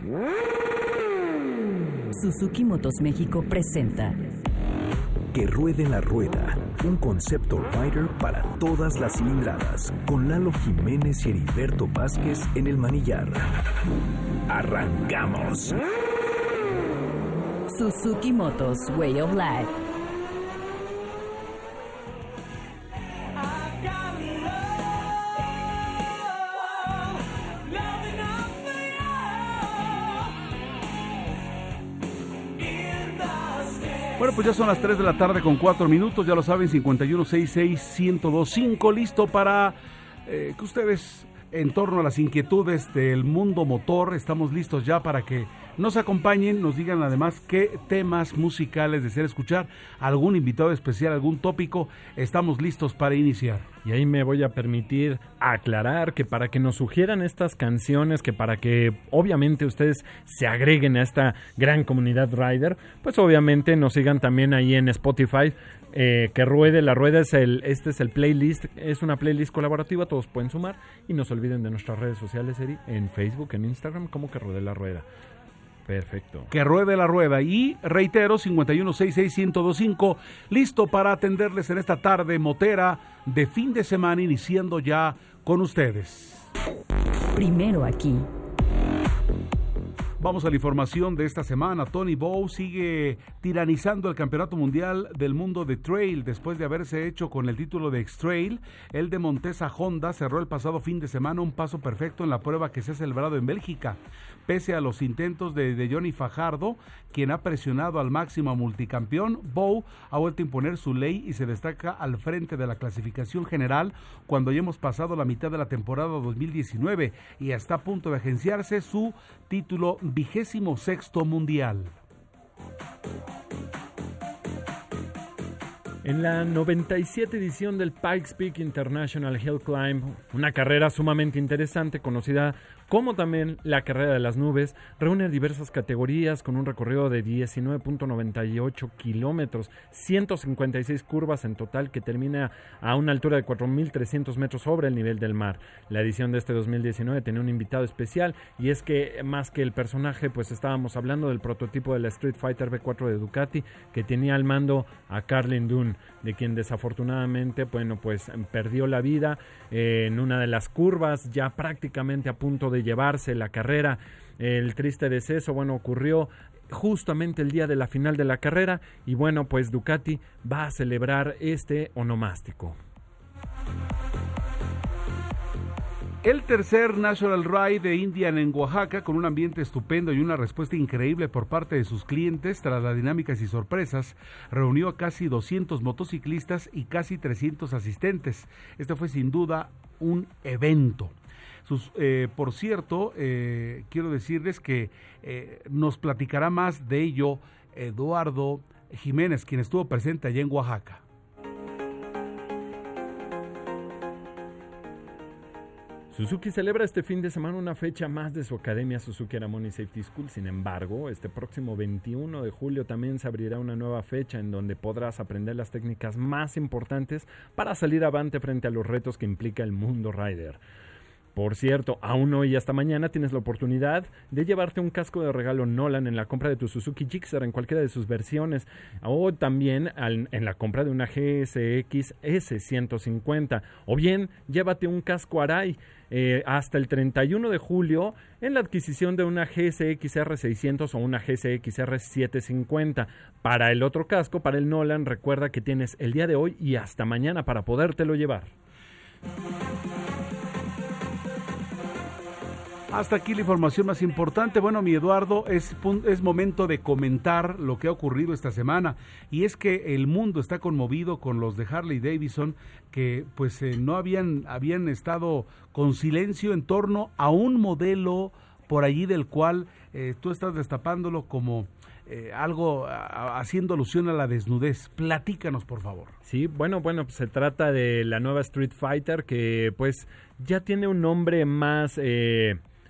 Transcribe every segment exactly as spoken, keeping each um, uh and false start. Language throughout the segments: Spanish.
Suzuki Motos México presenta Que ruede la rueda, un concepto rider para todas las cilindradas, con Lalo Jiménez y Heriberto Vázquez en el manillar. ¡Arrancamos! Suzuki Motos Way of Life. Bueno, pues ya son las tres de la tarde con cuatro minutos, ya lo saben, cincuenta y uno sesenta y seis, uno cero dos cinco, listo para eh, que ustedes, en torno a las inquietudes del mundo motor, estamos listos ya para que nos acompañen, nos digan además qué temas musicales desean escuchar, algún invitado especial, algún tópico, estamos listos para iniciar. Y ahí me voy a permitir aclarar que para que nos sugieran estas canciones, que para que obviamente ustedes se agreguen a esta gran comunidad rider, pues obviamente nos sigan también ahí en Spotify, eh, que ruede, la rueda es el, este es el playlist, es una playlist colaborativa, todos pueden sumar, y no se olviden de nuestras redes sociales, Eri, en Facebook, en Instagram, como que ruede la rueda. Perfecto. Que ruede la rueda. Y reitero, cincuenta y uno sesenta y seis, uno cero dos cinco, listo para atenderles en esta tarde motera de fin de semana, iniciando ya con ustedes. Primero aquí. Vamos a la información de esta semana. Tony Bow sigue tiranizando el Campeonato Mundial del Mundo de Trail después de haberse hecho con el título de X-Trail. El de Montesa Honda cerró el pasado fin de semana un paso perfecto en la prueba que se ha celebrado en Bélgica. Pese a los intentos de, de Johnny Fajardo, quien ha presionado al máximo multicampeón, Bow ha vuelto a imponer su ley y se destaca al frente de la clasificación general cuando ya hemos pasado la mitad de la temporada dos mil diecinueve y está a punto de agenciarse su título vigésimo sexto mundial. En la noventa y siete edición del Pikes Peak International Hill Climb, una carrera sumamente interesante conocida como también la carrera de las nubes, reúne diversas categorías con un recorrido de diecinueve punto noventa y ocho kilómetros, ciento cincuenta y seis curvas en total, que termina a una altura de cuatro mil trescientos metros sobre el nivel del mar. La edición de este dos mil diecinueve tenía un invitado especial, y es que más que el personaje, pues estábamos hablando del prototipo de la Street Fighter V cuatro de Ducati, que tenía al mando a Carlin Dunn, de quien desafortunadamente, bueno, pues perdió la vida eh, en una de las curvas, ya prácticamente a punto de llevarse la carrera. El triste deceso, bueno, ocurrió justamente el día de la final de la carrera, y bueno, pues Ducati va a celebrar este onomástico. El tercer National Ride de Indian en Oaxaca, con un ambiente estupendo y una respuesta increíble por parte de sus clientes tras las dinámicas y sorpresas, reunió a casi doscientos motociclistas y casi trescientos asistentes. Este fue sin duda un evento. Sus, eh, por cierto, eh, quiero decirles que eh, nos platicará más de ello Eduardo Jiménez, quien estuvo presente allá en Oaxaca. Suzuki celebra este fin de semana una fecha más de su academia Suzuki Aramoni Safety School. Sin embargo, este próximo veintiuno de julio también se abrirá una nueva fecha en donde podrás aprender las técnicas más importantes para salir avante frente a los retos que implica el mundo rider. Por cierto, aún hoy y hasta mañana tienes la oportunidad de llevarte un casco de regalo Nolan en la compra de tu Suzuki Gixxer en cualquiera de sus versiones, o también al, en la compra de una G S X S ciento cincuenta, o bien llévate un casco Arai eh, hasta el treinta y uno de julio en la adquisición de una G S X R seiscientos o una G S X R setecientos cincuenta. Para el otro casco, para el Nolan, recuerda que tienes el día de hoy y hasta mañana para podértelo llevar. Hasta aquí la información más importante. Bueno, mi Eduardo, es, es momento de comentar lo que ha ocurrido esta semana, y es que el mundo está conmovido con los de Harley Davidson, que pues eh, no habían, habían estado con silencio en torno a un modelo por allí del cual eh, tú estás destapándolo como eh, algo a, haciendo alusión a la desnudez. Platícanos, por favor. Sí, bueno, bueno, pues se trata de la nueva Street Fighter, que pues ya tiene un nombre más... Eh,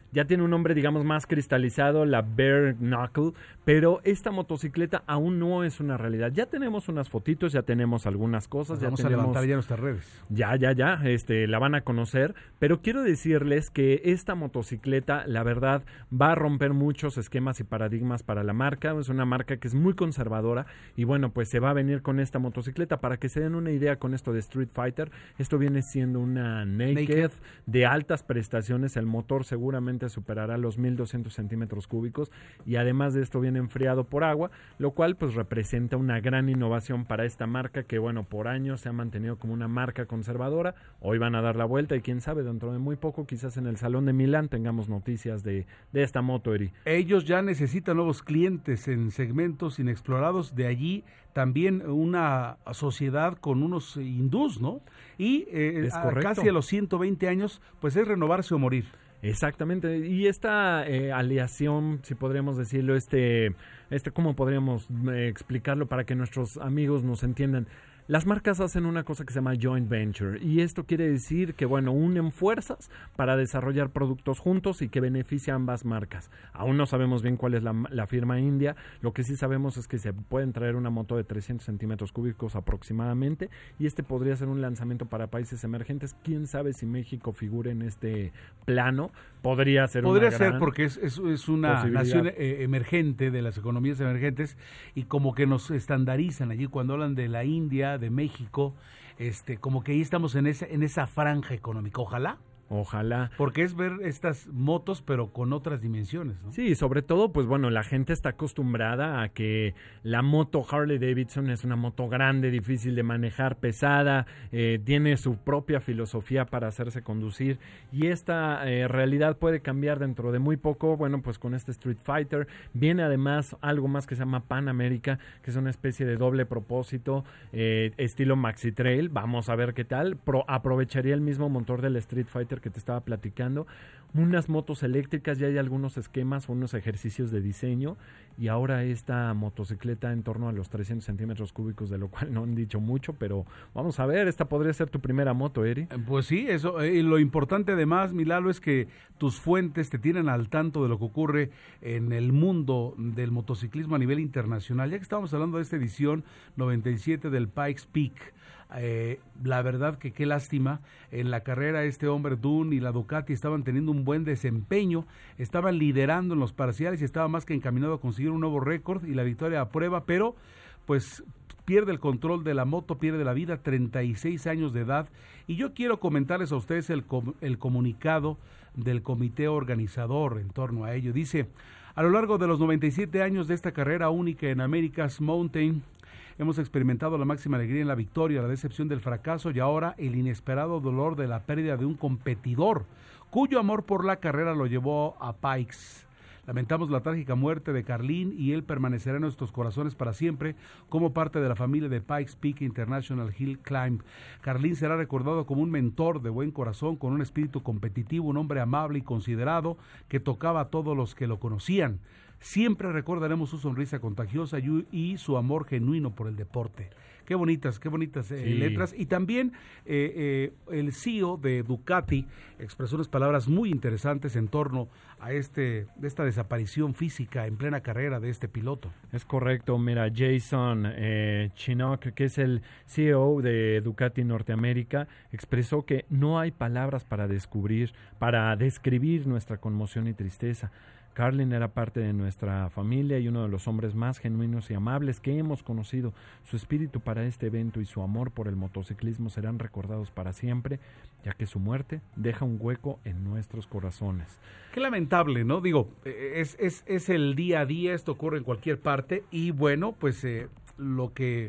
ya tiene un nombre, digamos, más cristalizado, la Bare Knuckle, pero esta motocicleta aún no es una realidad. Ya tenemos unas fotitos, ya tenemos algunas cosas. Ya vamos tenemos, a levantar ya nuestras redes. Ya, ya, ya, este, la van a conocer, pero quiero decirles que esta motocicleta, la verdad, va a romper muchos esquemas y paradigmas para la marca. Es una marca que es muy conservadora y bueno, pues se va a venir con esta motocicleta. Para que se den una idea con esto de Street Fighter, esto viene siendo una naked, naked. de altas prestaciones. El motor seguramente superará los mil doscientos centímetros cúbicos y además de esto viene enfriado por agua, lo cual pues representa una gran innovación para esta marca que bueno, por años se ha mantenido como una marca conservadora. Hoy van a dar la vuelta y quién sabe, dentro de muy poco quizás en el Salón de Milán tengamos noticias de, de esta moto, Eri. Ellos ya necesitan nuevos clientes en segmentos inexplorados, de allí también una sociedad con unos hindús, ¿no? Y eh, a casi a los ciento veinte años, pues es renovarse o morir. Exactamente, y esta eh, aleación, si podríamos decirlo, este, este ¿cómo podríamos eh, explicarlo para que nuestros amigos nos entiendan? Las marcas hacen una cosa que se llama joint venture y esto quiere decir que, bueno, unen fuerzas para desarrollar productos juntos y que beneficia a ambas marcas. Aún no sabemos bien cuál es la, la firma india, lo que sí sabemos es que se pueden traer una moto de trescientos centímetros cúbicos aproximadamente y este podría ser un lanzamiento para países emergentes. Quién sabe si México figure en este plano, podría ser podría una ser gran porque es, es, es una nación eh, emergente de las economías emergentes y como que nos estandarizan allí cuando hablan de la India, de México, este, como que ahí estamos en esa, en esa franja económica. Ojalá. Ojalá. Porque es ver estas motos, pero con otras dimensiones, ¿no? Sí, sobre todo, pues bueno, la gente está acostumbrada a que la moto Harley Davidson es una moto grande, difícil de manejar, pesada, eh, tiene su propia filosofía para hacerse conducir y esta eh, realidad puede cambiar dentro de muy poco. Bueno, pues con este Street Fighter viene además algo más que se llama Pan America, que es una especie de doble propósito, eh, estilo Maxi Trail. Vamos a ver qué tal. Pro, aprovecharía el mismo motor del Street Fighter que te estaba platicando, unas motos eléctricas, ya hay algunos esquemas, unos ejercicios de diseño y ahora esta motocicleta en torno a los trescientos centímetros cúbicos, de lo cual no han dicho mucho, pero vamos a ver, esta podría ser tu primera moto, Eri. Pues sí, eso, eh, lo importante además, Milalo, es que tus fuentes te tienen al tanto de lo que ocurre en el mundo del motociclismo a nivel internacional. Ya que estamos hablando de esta edición noventa y siete del Pikes Peak, Eh, la verdad que qué lástima, en la carrera este hombre Dunn y la Ducati estaban teniendo un buen desempeño, estaban liderando en los parciales y estaba más que encaminado a conseguir un nuevo récord y la victoria a prueba, pero pues pierde el control de la moto, pierde la vida, treinta y seis años de edad. Y yo quiero comentarles a ustedes el, com- el comunicado del comité organizador en torno a ello. Dice: a lo largo de los noventa y siete años de esta carrera única en America's Mountain, hemos experimentado la máxima alegría en la victoria, la decepción del fracaso y ahora el inesperado dolor de la pérdida de un competidor, cuyo amor por la carrera lo llevó a Pikes. Lamentamos la trágica muerte de Carlin y él permanecerá en nuestros corazones para siempre como parte de la familia de Pikes Peak International Hill Climb. Carlin será recordado como un mentor de buen corazón, con un espíritu competitivo, un hombre amable y considerado que tocaba a todos los que lo conocían. Siempre recordaremos su sonrisa contagiosa y, y su amor genuino por el deporte. Qué bonitas, qué bonitas eh, sí. letras. Y también eh, eh, el C E O de Ducati expresó unas palabras muy interesantes en torno a este de esta desaparición física en plena carrera de este piloto. Es correcto, mira, Jason eh, Chinook, que es el C E O de Ducati Norteamérica, expresó que no hay palabras para descubrir, para describir nuestra conmoción y tristeza. Carlin era parte de nuestra familia y uno de los hombres más genuinos y amables que hemos conocido. Su espíritu para este evento y su amor por el motociclismo serán recordados para siempre, ya que su muerte deja un hueco en nuestros corazones. Qué lamentable, ¿no? Digo, es, es, es el día a día, esto ocurre en cualquier parte y bueno, pues eh, lo que...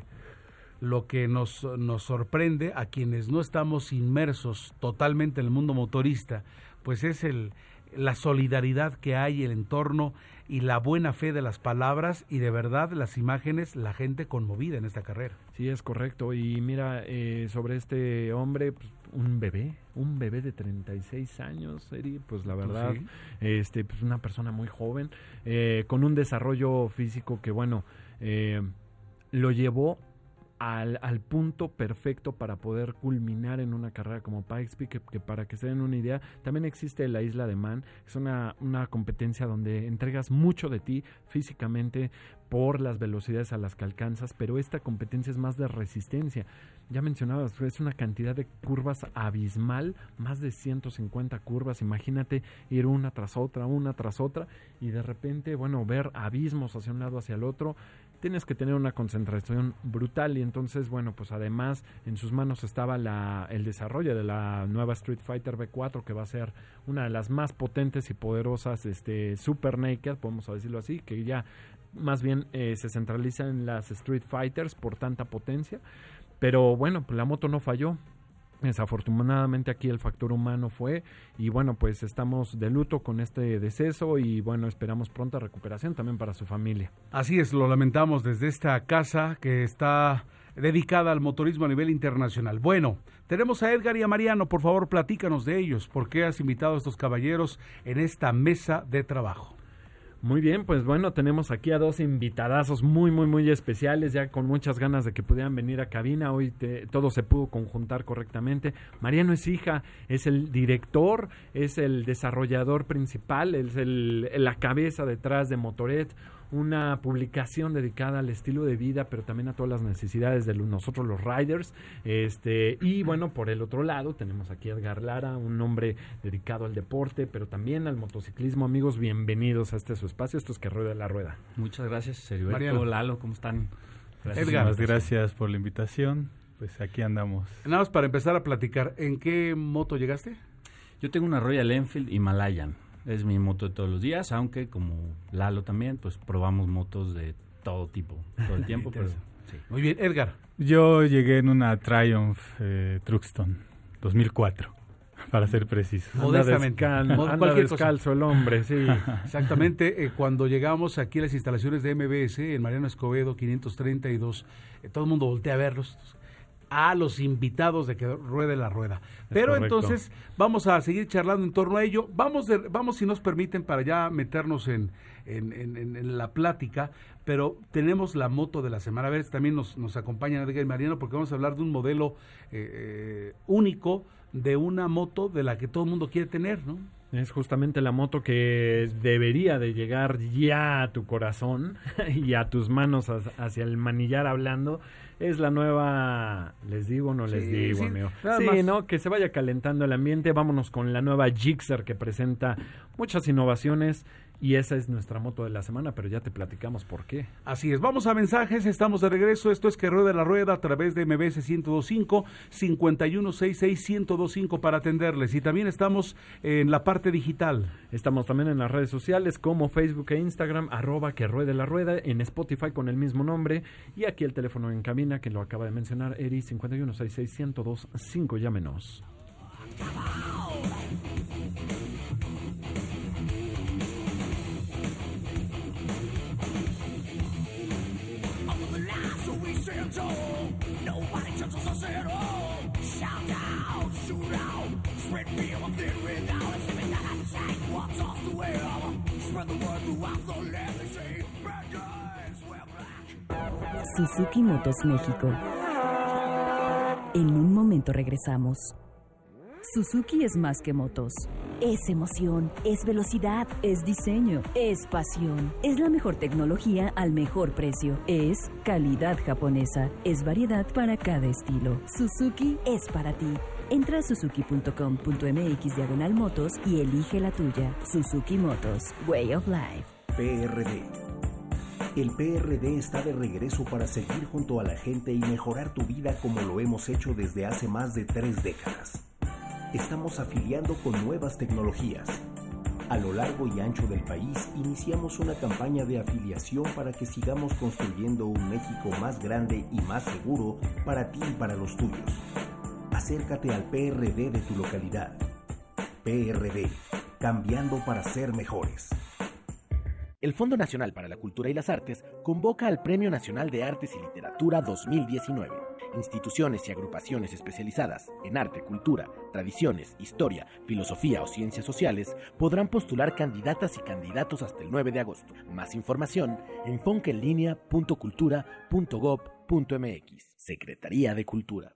Lo que nos, nos sorprende a quienes no estamos inmersos totalmente en el mundo motorista, pues es el, la solidaridad que hay, el entorno y la buena fe de las palabras y de verdad las imágenes, la gente conmovida en esta carrera. Sí, es correcto. Y mira, eh, sobre este hombre, pues, un bebé, un bebé de treinta y seis años, Eri, pues la verdad, sí. este, pues una persona muy joven, eh, con un desarrollo físico que, bueno, eh, lo llevó al, al punto perfecto para poder culminar en una carrera como Pikes Peak, que, que para que se den una idea, también existe la Isla de Man. Es una, una competencia donde entregas mucho de ti físicamente por las velocidades a las que alcanzas, pero esta competencia es más de resistencia. Ya mencionabas, es una cantidad de curvas abismal, más de ciento cincuenta curvas. Imagínate ir una tras otra, una tras otra, y de repente, bueno, ver abismos hacia un lado, hacia el otro. Tienes que tener una concentración brutal, y entonces, bueno, pues además en sus manos estaba la, el desarrollo de la nueva Street Fighter V cuatro, que va a ser una de las más potentes y poderosas este, Super Naked, podemos decirlo así, que ya más bien eh, se centraliza en las Street Fighters por tanta potencia. Pero bueno, pues la moto no falló. Desafortunadamente aquí el factor humano fue, y bueno, pues estamos de luto con este deceso, y bueno, esperamos pronta recuperación también para su familia. Así es, lo lamentamos desde esta casa que está dedicada al motorismo a nivel internacional. Bueno, tenemos a Edgar y a Mariano. Por favor, platícanos de ellos. ¿Por qué has invitado a estos caballeros en esta mesa de trabajo? Muy bien, pues bueno, tenemos aquí a dos invitadazos muy, muy, muy especiales, ya con muchas ganas de que pudieran venir a cabina. Hoy te, todo se pudo conjuntar correctamente. Mariano es hija, es el director, es el desarrollador principal, es el, la cabeza detrás de Motoret, una publicación dedicada al estilo de vida, pero también a todas las necesidades de los, nosotros los riders. Este, y bueno, por el otro lado tenemos aquí a Edgar Lara, un hombre dedicado al deporte, pero también al motociclismo. Amigos, bienvenidos a este su espacio. Esto es Que Rueda la Rueda. Muchas gracias, Heriberto, Mariano. Lalo, ¿cómo están? Gracias. Edgar, muchas gracias por la invitación. Pues aquí andamos. Nada más para empezar a platicar, ¿en qué moto llegaste? Yo tengo una Royal Enfield Himalayan. Es mi moto de todos los días, aunque como Lalo también, pues probamos motos de todo tipo, todo el tiempo. pero, sí. Muy bien, Edgar. Yo llegué en una Triumph eh, Truxton dos mil cuatro, para ser preciso. Modestamente. Anda, descal- anda descalzo el hombre, sí. Exactamente, eh, cuando llegamos aquí a las instalaciones de M B S, en Mariano Escobedo quinientos treinta y dos, eh, todo el mundo voltea a verlos, a los invitados de Que Ruede la Rueda. Pero correcto. Entonces vamos a seguir charlando en torno a ello. Vamos, de, vamos si nos permiten, para ya meternos en, en, en, en la plática, pero tenemos la moto de la semana. A ver, también nos, nos acompañan Edgar y Mariano, porque vamos a hablar de un modelo eh, eh, único, de una moto de la que todo el mundo quiere tener, ¿no? Es justamente la moto que debería de llegar ya a tu corazón y a tus manos hacia el manillar hablando. Es la nueva, les digo, no les Sí, digo, sí, amigo. nada Sí, más. ¿no? Que se vaya calentando el ambiente. Vámonos con la nueva Gixxer, que presenta muchas innovaciones, y esa es nuestra moto de la semana, pero ya te platicamos por qué. Así es, vamos a mensajes, estamos de regreso. Esto es Que Rueda la Rueda a través de M B S ciento dos punto cinco, cincuenta y uno sesenta y seis, ciento dos punto cinco para atenderles, y también estamos en la parte digital. Estamos también en las redes sociales como Facebook e Instagram, arroba Que Ruede la Rueda, en Spotify con el mismo nombre, y aquí el teléfono en cabina que lo acaba de mencionar Eri, cincuenta y uno sesenta y seis, ciento dos punto cinco, llámenos. Suzuki Motos México. En un momento regresamos. Suzuki es más que motos. Es emoción, es velocidad, es diseño, es pasión. Es la mejor tecnología al mejor precio. Es calidad japonesa. Es variedad para cada estilo. Suzuki es para ti. Entra a suzuki punto com punto m x diagonal motos y elige la tuya. Suzuki Motos, Way of Life. P R D. El P R D está de regreso para seguir junto a la gente y mejorar tu vida como lo hemos hecho desde hace más de tres décadas. Estamos afiliando con nuevas tecnologías. A lo largo y ancho del país, iniciamos una campaña de afiliación para que sigamos construyendo un México más grande y más seguro para ti y para los tuyos. Acércate al P R D de tu localidad. P R D, cambiando para ser mejores. El Fondo Nacional para la Cultura y las Artes convoca al Premio Nacional de Artes y Literatura dos mil diecinueve. instituciones y agrupaciones especializadas en arte, cultura, tradiciones, historia, filosofía o ciencias sociales podrán postular candidatas y candidatos hasta el nueve de agosto. Más información en foncaenlinea punto cultura punto gob punto m x. Secretaría de Cultura.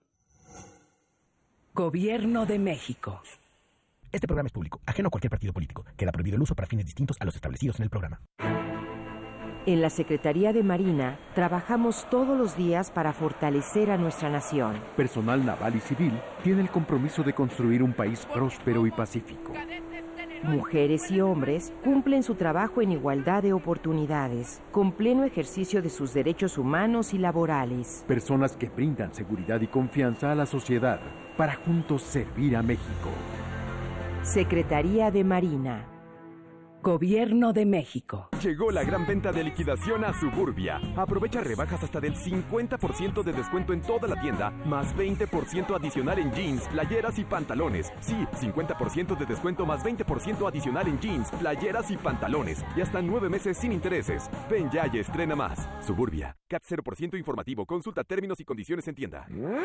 Gobierno de México. Este programa es público, ajeno a cualquier partido político. Queda prohibido el uso para fines distintos a los establecidos en el programa. En la Secretaría de Marina trabajamos todos los días para fortalecer a nuestra nación. Personal naval y civil tiene el compromiso de construir un país próspero y pacífico. Mujeres y hombres cumplen su trabajo en igualdad de oportunidades, con pleno ejercicio de sus derechos humanos y laborales. Personas que brindan seguridad y confianza a la sociedad para juntos servir a México. Secretaría de Marina. Gobierno de México. Llegó la gran venta de liquidación a Suburbia. Aprovecha rebajas hasta del cincuenta por ciento de descuento en toda la tienda, más veinte por ciento adicional en jeans, playeras y pantalones. Sí, cincuenta por ciento de descuento más veinte por ciento adicional en jeans, playeras y pantalones. Y hasta nueve meses sin intereses. Ven ya y estrena más. Suburbia. C A T cero por ciento informativo. Consulta términos y condiciones en tienda.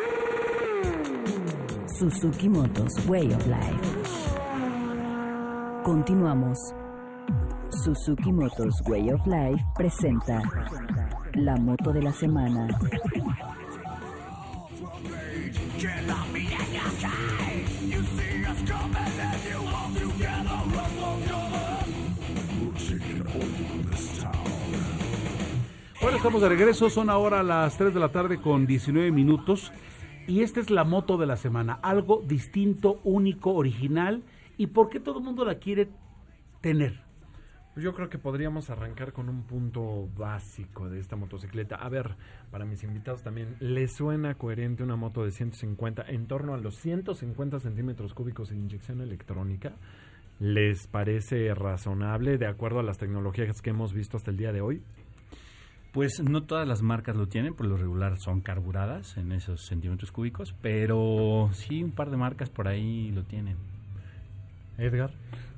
Suzuki Motos Way of Life. Continuamos. Suzuki Motors Way of Life presenta la moto de la semana. Bueno, estamos de regreso, son ahora las tres de la tarde con diecinueve minutos y esta es la moto de la semana, algo distinto, único, original. ¿Y por qué todo el mundo la quiere tener? Yo creo que podríamos arrancar con un punto básico de esta motocicleta. A ver, para mis invitados también, ¿les suena coherente una moto de ciento cincuenta, en torno a los ciento cincuenta centímetros cúbicos de inyección electrónica? ¿Les parece razonable de acuerdo a las tecnologías que hemos visto hasta el día de hoy? Pues no todas las marcas lo tienen, por lo regular son carburadas en esos centímetros cúbicos, pero sí un par de marcas por ahí lo tienen. Edgar.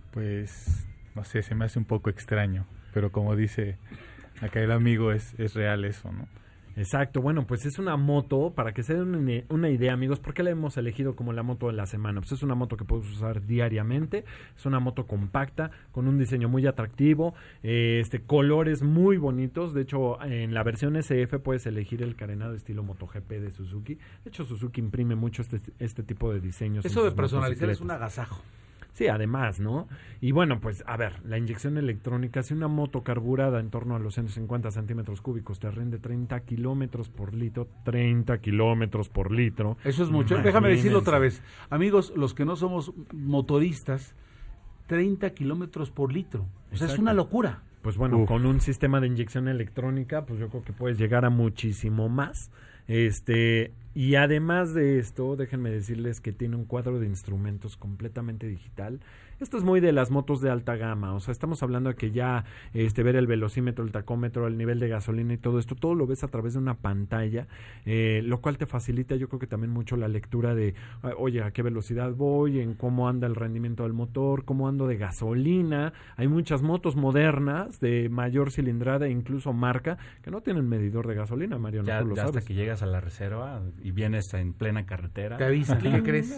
Pues no sé, se me hace un poco extraño, pero como dice acá el amigo, es, es real eso, ¿no? Exacto, bueno, pues es una moto, para que se den una, una idea, amigos, ¿por qué la hemos elegido como la moto de la semana? Pues es una moto que puedes usar diariamente, es una moto compacta, con un diseño muy atractivo, eh, este colores muy bonitos, de hecho en la versión S F puedes elegir el carenado estilo MotoGP de Suzuki, de hecho Suzuki imprime mucho este, este tipo de diseños. Eso de personalizar es un agasajo. Sí, además, ¿no? Y bueno, pues, a ver, la inyección electrónica, si una moto carburada en torno a los ciento cincuenta centímetros cúbicos te rinde treinta kilómetros por litro, treinta kilómetros por litro. Eso es mucho. Imagínense. Déjame decirlo otra vez. Amigos, los que no somos motoristas, treinta kilómetros por litro. O sea, es una locura. Pues bueno, Uf. con un sistema de inyección electrónica, pues yo creo que puedes llegar a muchísimo más. Este, y además de esto, déjenme decirles que tiene un cuadro de instrumentos completamente digital. Esto es muy de las motos de alta gama, o sea, estamos hablando de que ya este ver el velocímetro, el tacómetro, el nivel de gasolina y todo esto, todo lo ves a través de una pantalla, eh, lo cual te facilita, yo creo que también mucho la lectura de, oye, a qué velocidad voy, en cómo anda el rendimiento del motor, cómo ando de gasolina. Hay muchas motos modernas de mayor cilindrada e incluso marca que no tienen medidor de gasolina, Mario, ya, no tú lo ya sabes. Hasta que llegas a la reserva y vienes en plena carretera. Te avisan, ¿qué crees?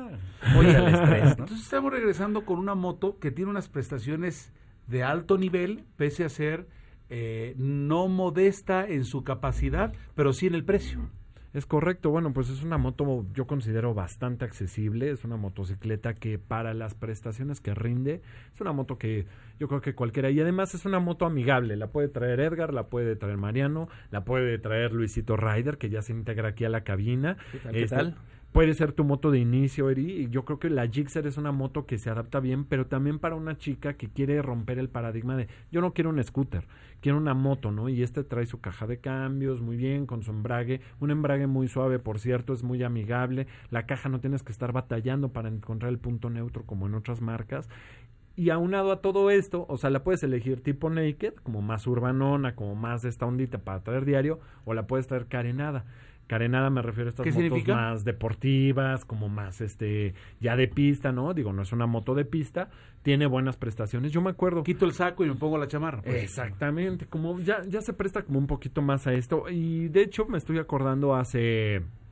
Oye, el estrés, ¿no? Entonces estamos regresando con una moto que tiene unas prestaciones de alto nivel, pese a ser eh, no modesta en su capacidad, pero sí en el precio. Es correcto, bueno, pues es una moto yo considero bastante accesible, es una motocicleta que para las prestaciones que rinde, es una moto que yo creo que cualquiera, y además es una moto amigable, la puede traer Edgar, la puede traer Mariano, la puede traer Luisito Rider, que ya se integra aquí a la cabina. ¿Qué tal? ¿Qué este, tal? Puede ser tu moto de inicio, Eri, y yo creo que la Gixxer es una moto que se adapta bien, pero también para una chica que quiere romper el paradigma de, yo no quiero un scooter, quiero una moto, ¿no? Y este trae su caja de cambios muy bien, con su embrague, un embrague muy suave, por cierto, es muy amigable, la caja no tienes que estar batallando para encontrar el punto neutro como en otras marcas. Y aunado a todo esto, o sea, la puedes elegir tipo naked, como más urbanona, como más de esta ondita para traer diario, o la puedes traer carenada. Carenada me refiero a estas ¿Qué motos significa? Más deportivas, como más este ya de pista, ¿no? Digo, no es una moto de pista, tiene buenas prestaciones. Yo me acuerdo... Quito el saco y me pongo la chamarra. Pues. Exactamente, como ya, ya se presta como un poquito más a esto. Y de hecho me estoy acordando hace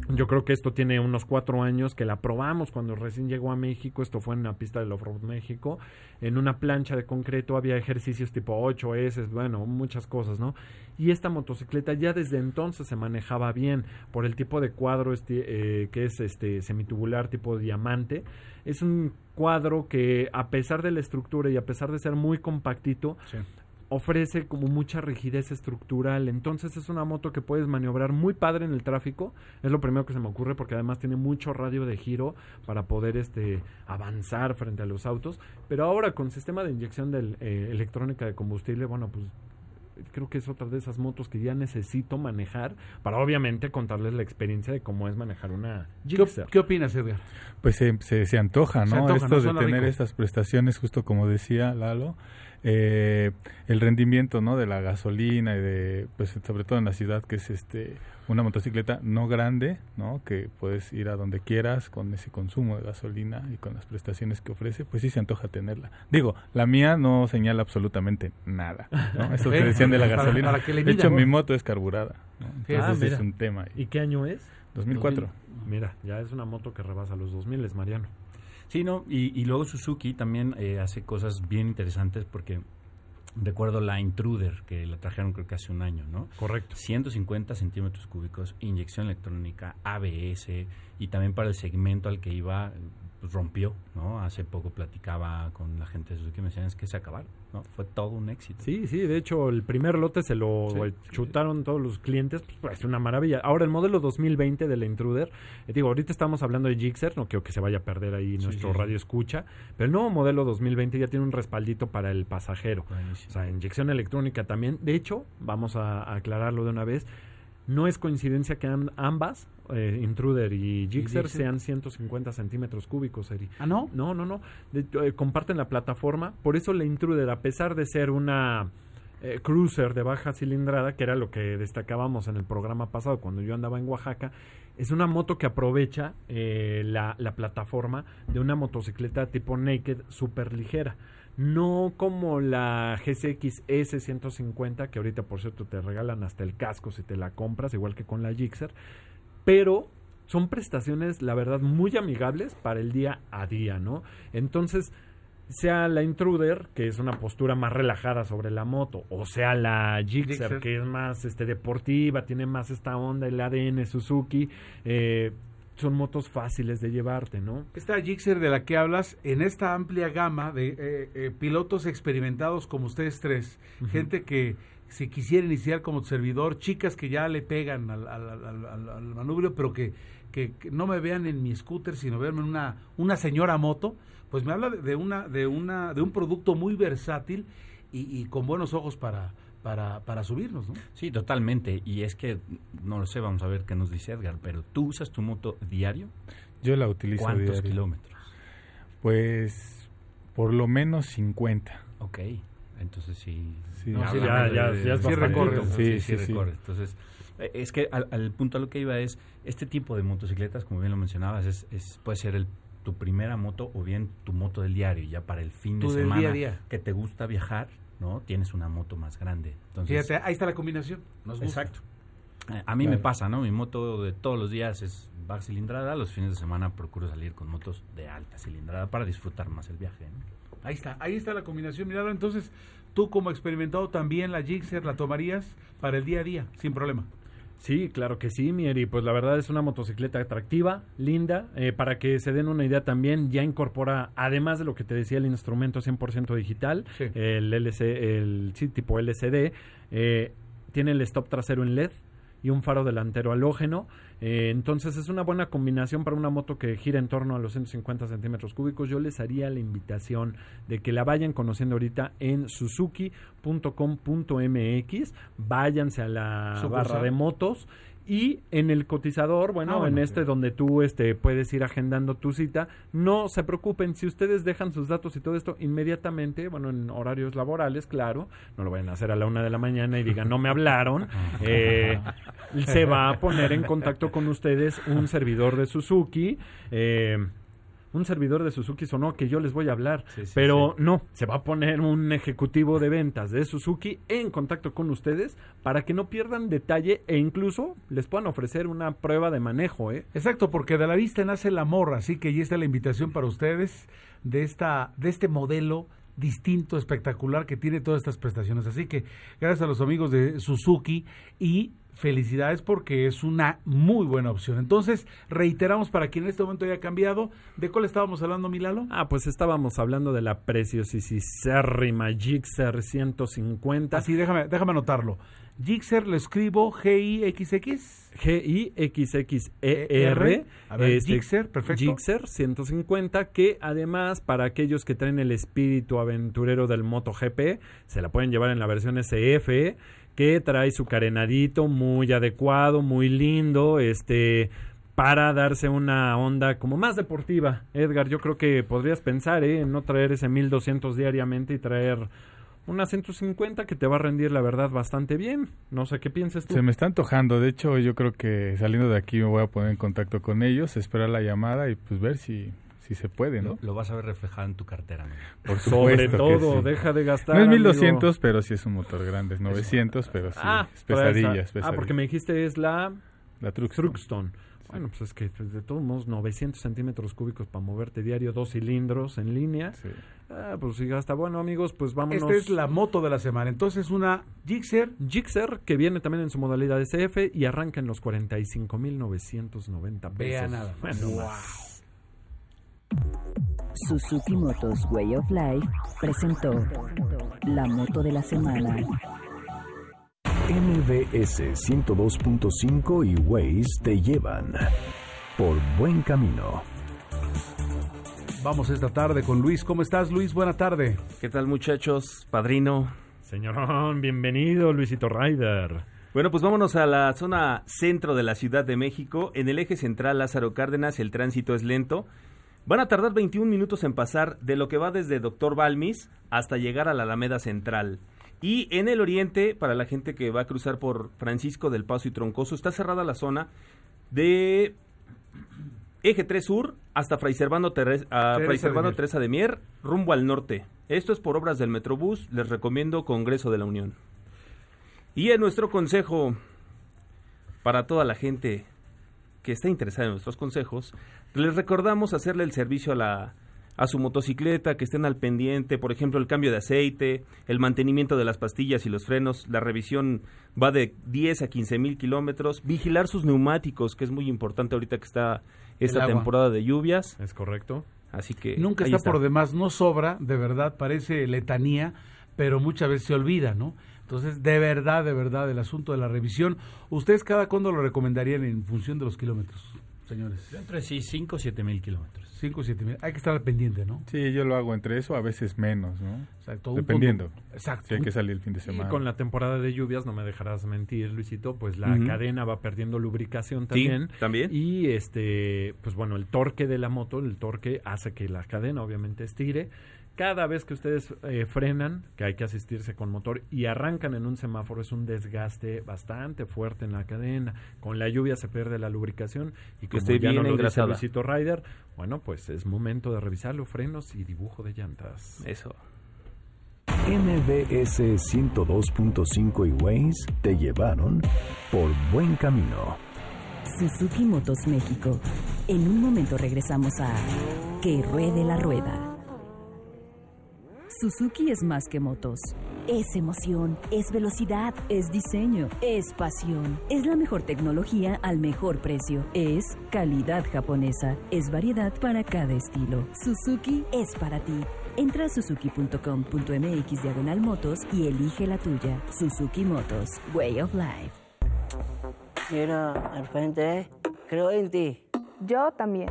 Yo creo que esto tiene unos cuatro años que la probamos cuando recién llegó a México. Esto fue en una pista del Off-Road México. En una plancha de concreto había ejercicios tipo ocho S, bueno, muchas cosas, ¿no? Y esta motocicleta ya desde entonces se manejaba bien por el tipo de cuadro este, eh, que es este semitubular tipo diamante. Es un cuadro que, a pesar de la estructura y a pesar de ser muy compactito, sí, ofrece como mucha rigidez estructural. Entonces es una moto que puedes maniobrar muy padre en el tráfico. Es lo primero que se me ocurre, porque además tiene mucho radio de giro para poder este avanzar frente a los autos. Pero ahora con sistema de inyección de eh, electrónica de combustible, bueno, pues creo que es otra de esas motos que ya necesito manejar para obviamente contarles la experiencia de cómo es manejar una Gixxer. ¿Qué, ¿Qué opinas, Edgar? Pues se, se, se antoja, ¿no? Se antoja, Esto ¿no? de tener rico. Estas prestaciones, justo como decía Lalo, eh, el rendimiento, ¿no? De la gasolina y de, pues sobre todo en la ciudad, que es este una motocicleta no grande, ¿no? Que puedes ir a donde quieras con ese consumo de gasolina y con las prestaciones que ofrece, pues sí se antoja tenerla. Digo, la mía no señala absolutamente nada, ¿no? Eso que decían de la gasolina. Para, para que le mida, de hecho, ¿no? Mi moto es carburada, ¿no? Entonces ah, es un tema ahí. ¿Y qué año es? dos mil cuatro. dos mil. Mira, ya es una moto que rebasa los dos mil, es Mariano. Sí, no, y, y luego Suzuki también eh, hace cosas bien interesantes, porque recuerdo la Intruder, que la trajeron creo que hace un año, ¿no? Correcto. ciento cincuenta centímetros cúbicos, inyección electrónica, A B S, y también para el segmento al que iba, pues rompió, ¿no? Hace poco platicaba con la gente de Suzuki y me decían, es que se acabaron, ¿no? Fue todo un éxito. Sí, sí, de hecho el primer lote se lo sí, chutaron sí. todos los clientes, pues es una maravilla. Ahora el modelo dos mil veinte de la Intruder, eh, digo, ahorita estamos hablando de Gixxer, no creo que se vaya a perder ahí sí, nuestro sí. radio escucha, pero el nuevo modelo dos mil veinte ya tiene un respaldito para el pasajero. Buenísimo. O sea, inyección electrónica también. De hecho, vamos a, a aclararlo de una vez, no es coincidencia que am- ambas, eh, Intruder y Gixxer, sean ciento cincuenta centímetros cúbicos, Eri. ¿Ah, no? No, no, no. De, eh, comparten la plataforma. Por eso la Intruder, a pesar de ser una eh, cruiser de baja cilindrada, que era lo que destacábamos en el programa pasado cuando yo andaba en Oaxaca, es una moto que aprovecha eh, la, la plataforma de una motocicleta tipo naked súper ligera. No como la G C X S ciento cincuenta, que ahorita por cierto te regalan hasta el casco si te la compras, igual que con la Gixxer, pero son prestaciones, la verdad, muy amigables para el día a día, ¿no? Entonces, sea la Intruder, que es una postura más relajada sobre la moto, o sea la Gixxer, Gixxer. que es más este deportiva, tiene más esta onda, el A D N Suzuki, eh, son motos fáciles de llevarte, ¿no? Esta Gixxer de la que hablas, en esta amplia gama de eh, eh, pilotos experimentados como ustedes tres, uh-huh. gente que si quisiera iniciar como servidor, chicas que ya le pegan al, al, al, al, al manubrio, pero que, que, que no me vean en mi scooter, sino verme en una, una señora moto, pues me habla de, de una de una de un producto muy versátil y, y con buenos ojos para Para, para subirnos, ¿no? Sí, totalmente. Y es que, no lo sé, vamos a ver qué nos dice Edgar, pero ¿tú usas tu moto diario? Yo la utilizo ¿Cuántos diario. ¿Cuántos kilómetros? Pues, por lo menos cincuenta. Ok, entonces sí. Sí, no, sí ya, ya, ya, ya es sí recorre. Sí, sí, sí, sí, recorre. Entonces, es que al, al punto a lo que iba es, este tipo de motocicletas, como bien lo mencionabas, es, es puede ser el tu primera moto o bien tu moto del diario, ya para el fin de semana día a día. Que te gusta viajar, ¿no? Tienes una moto más grande. Entonces, fíjate, ahí está la combinación. Nos gusta. Exacto. Eh, a mí claro. me pasa, ¿no? Mi moto de todos los días es baja cilindrada. Los fines de semana procuro salir con motos de alta cilindrada para disfrutar más el viaje, ¿no? Ahí está, ahí está la combinación. Miralo, entonces, tú como experimentado también la Gixxer la tomarías para el día a día, sin problema. Sí, claro que sí, Mieri. Pues la verdad es una motocicleta atractiva, linda. Eh, para que se den una idea también, ya incorpora, además de lo que te decía, el instrumento cien por ciento digital, sí. el L C, el sí, tipo L C D, eh, tiene el stop trasero en L E D y un faro delantero halógeno. Eh, entonces es una buena combinación para una moto que gira en torno a los ciento cincuenta centímetros cúbicos. Yo les haría la invitación de que la vayan conociendo ahorita en suzuki punto com punto m x, váyanse a la Sucursal. barra de motos y en el cotizador, bueno, ah, bueno en este sí. donde tú este puedes ir agendando tu cita, no se preocupen, si ustedes dejan sus datos y todo esto inmediatamente, bueno, en horarios laborales, claro, no lo vayan a hacer a la una de la mañana y digan, no me hablaron, eh, se va a poner en contacto con ustedes un servidor de Suzuki, eh, un servidor de Suzuki sonó que yo les voy a hablar, sí, sí, pero sí. no, se va a poner un ejecutivo de ventas de Suzuki en contacto con ustedes para que no pierdan detalle e incluso les puedan ofrecer una prueba de manejo, ¿eh? Exacto, porque de la vista nace el amor, así que ahí está la invitación para ustedes de esta de este modelo distinto, espectacular, que tiene todas estas prestaciones. Así que gracias a los amigos de Suzuki y felicidades porque es una muy buena opción. Entonces, reiteramos para quien en este momento haya cambiado, ¿de cuál estábamos hablando, Milalo? Ah, pues estábamos hablando de la preciosísima Gixxer ciento cincuenta. Así, déjame, déjame anotarlo. Gixxer lo escribo G I X X. G I X X E R. A ver, este, Gixxer, perfecto. Gixxer ciento cincuenta, que además para aquellos que traen el espíritu aventurero del MotoGP, se la pueden llevar en la versión S F, que trae su carenadito muy adecuado, muy lindo, este... para darse una onda como más deportiva. Edgar, yo creo que podrías pensar ¿eh? en no traer ese mil doscientos diariamente y traer una ciento cincuenta que te va a rendir, la verdad, bastante bien. No sé qué piensas tú. Se me está antojando. De hecho, yo creo que saliendo de aquí me voy a poner en contacto con ellos, esperar la llamada y pues ver si, si se puede, ¿no? Lo, lo vas a ver reflejado en tu cartera, amigo. Por Sobre supuesto todo, que sí. deja de gastar, No es mil doscientos, amigo. pero sí es un motor grande. Es novecientos, pero sí. Ah, es pesadilla, es Ah, pesadilla. porque me dijiste es la... La Truxton. Truxton. Bueno, pues es que pues, de todos modos novecientos centímetros cúbicos para moverte diario, dos cilindros en línea. Sí. Ah, pues sí, hasta bueno, amigos, pues vámonos. Esta es la moto de la semana. Entonces, una Gixxer. Gixxer, que viene también en su modalidad S F y arranca en los cuarenta y cinco mil novecientos noventa pesos. Vea nada más. Bueno, Wow. más. Suzuki Motos Way of Life presentó la moto de la semana. M B S ciento dos punto cinco y Waze te llevan por buen camino. Vamos esta tarde con Luis. ¿Cómo estás, Luis? Buena tarde. ¿Qué tal, muchachos? Padrino. Señorón, bienvenido, Luisito Rider. Bueno, pues vámonos a la zona centro de la Ciudad de México. En el eje central Lázaro Cárdenas el tránsito es lento. Van a tardar veintiún minutos en pasar de lo que va desde Doctor Balmis hasta llegar a la Alameda Central. Y en el oriente, para la gente que va a cruzar por Francisco del Paso y Troncoso, está cerrada la zona de Eje tres Sur hasta Fray Servando, Teresa, uh, Fray Servando de Teresa de Mier, rumbo al norte. Esto es por obras del Metrobús, les recomiendo Congreso de la Unión. Y en nuestro consejo, para toda la gente que está interesada en nuestros consejos, les recordamos hacerle el servicio a la a su motocicleta, que estén al pendiente, por ejemplo, el cambio de aceite, el mantenimiento de las pastillas y los frenos, la revisión va de diez a quince mil kilómetros, vigilar sus neumáticos, que es muy importante ahorita que está esta temporada de lluvias. Es correcto. Así que nunca está, está por demás, no sobra, de verdad, parece letanía, pero muchas veces se olvida, ¿no? Entonces, de verdad, de verdad, el asunto de la revisión, ¿ustedes cada cuándo lo recomendarían en función de los kilómetros, señores? Entre sí, cinco o siete mil kilómetros. cinco o siete mil. Hay que estar al pendiente, ¿no? Sí, yo lo hago entre eso, a veces menos, ¿no? Exacto. Dependiendo. Punto. Exacto. Si hay que salir el fin de semana. Y con la temporada de lluvias, no me dejarás mentir, Luisito, pues la uh-huh. cadena va perdiendo lubricación también. Sí, también. Y, este, pues bueno, el torque de la moto, el torque hace que la cadena obviamente estire. Cada vez que ustedes eh, frenan, que hay que asistirse con motor, y arrancan en un semáforo, es un desgaste bastante fuerte en la cadena. Con la lluvia se pierde la lubricación y como estoy ya bien no lo dice engrasada. Luisito Rider, bueno, pues es momento de revisarlo, frenos y dibujo de llantas. Eso. M B S ciento dos punto cinco y Waze te llevaron por buen camino. Suzuki Motos México. En un momento regresamos a Que Ruede la Rueda. Suzuki es más que motos. Es emoción, es velocidad, es diseño, es pasión. Es la mejor tecnología al mejor precio. Es calidad japonesa. Es variedad para cada estilo. Suzuki es para ti. Entra a suzuki punto com punto m x diagonal motos y elige la tuya. Suzuki Motos, Way of Life. Mira, al frente, creo en ti. Yo también.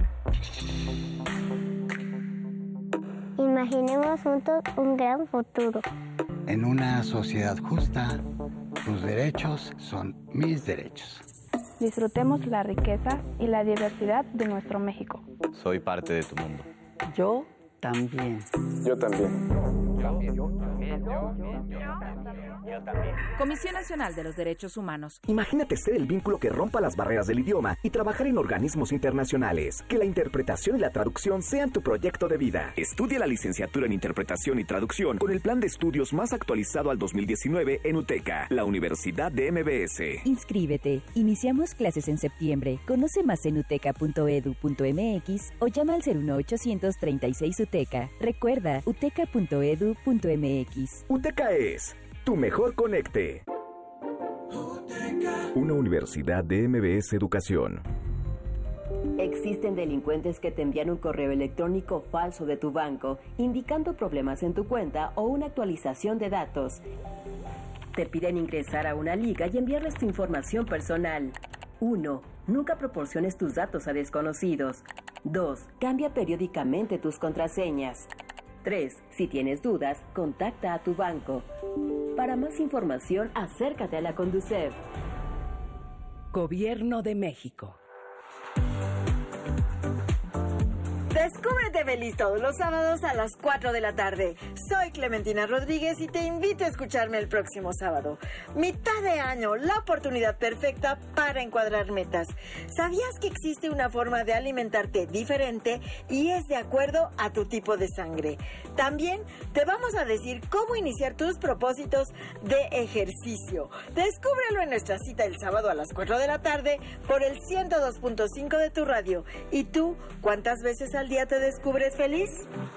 Imaginemos juntos un gran futuro. En una sociedad justa, tus derechos son mis derechos. Disfrutemos la riqueza y la diversidad de nuestro México. Soy parte de tu mundo. Yo también. Yo también. Yo también. Yo también. Yo también. Yo también. Comisión Nacional de los Derechos Humanos. Imagínate ser el vínculo que rompa las barreras del idioma y trabajar en organismos internacionales. Que la interpretación y la traducción sean tu proyecto de vida. Estudia la licenciatura en Interpretación y Traducción con el plan de estudios más actualizado al dos mil diecinueve en UTECA, la Universidad de M B S. Inscríbete. Iniciamos clases en septiembre. Conoce más en uteca punto edu punto mx o llama al cero uno ochocientos treinta y seis UTECA. Recuerda, uteca punto edu punto mx. UTECA es tu mejor conecte. Una universidad de M B S Educación. Existen delincuentes que te envían un correo electrónico falso de tu banco, indicando problemas en tu cuenta o una actualización de datos. Te piden ingresar a una liga y enviarles tu información personal. uno. Nunca proporciones tus datos a desconocidos. dos. Cambia periódicamente tus contraseñas. tres. Si tienes dudas, contacta a tu banco. Para más información, acércate a la Conducef. Gobierno de México. Descúbrete feliz todos los sábados a las cuatro de la tarde. Soy Clementina Rodríguez y te invito a escucharme el próximo sábado. Mitad de año, la oportunidad perfecta para encuadrar metas. ¿Sabías que existe una forma de alimentarte diferente y es de acuerdo a tu tipo de sangre? También te vamos a decir cómo iniciar tus propósitos de ejercicio. Descúbrelo en nuestra cita el sábado a las cuatro de la tarde por el ciento dos punto cinco de tu radio. ¿Y tú, cuántas veces al día te descubres feliz?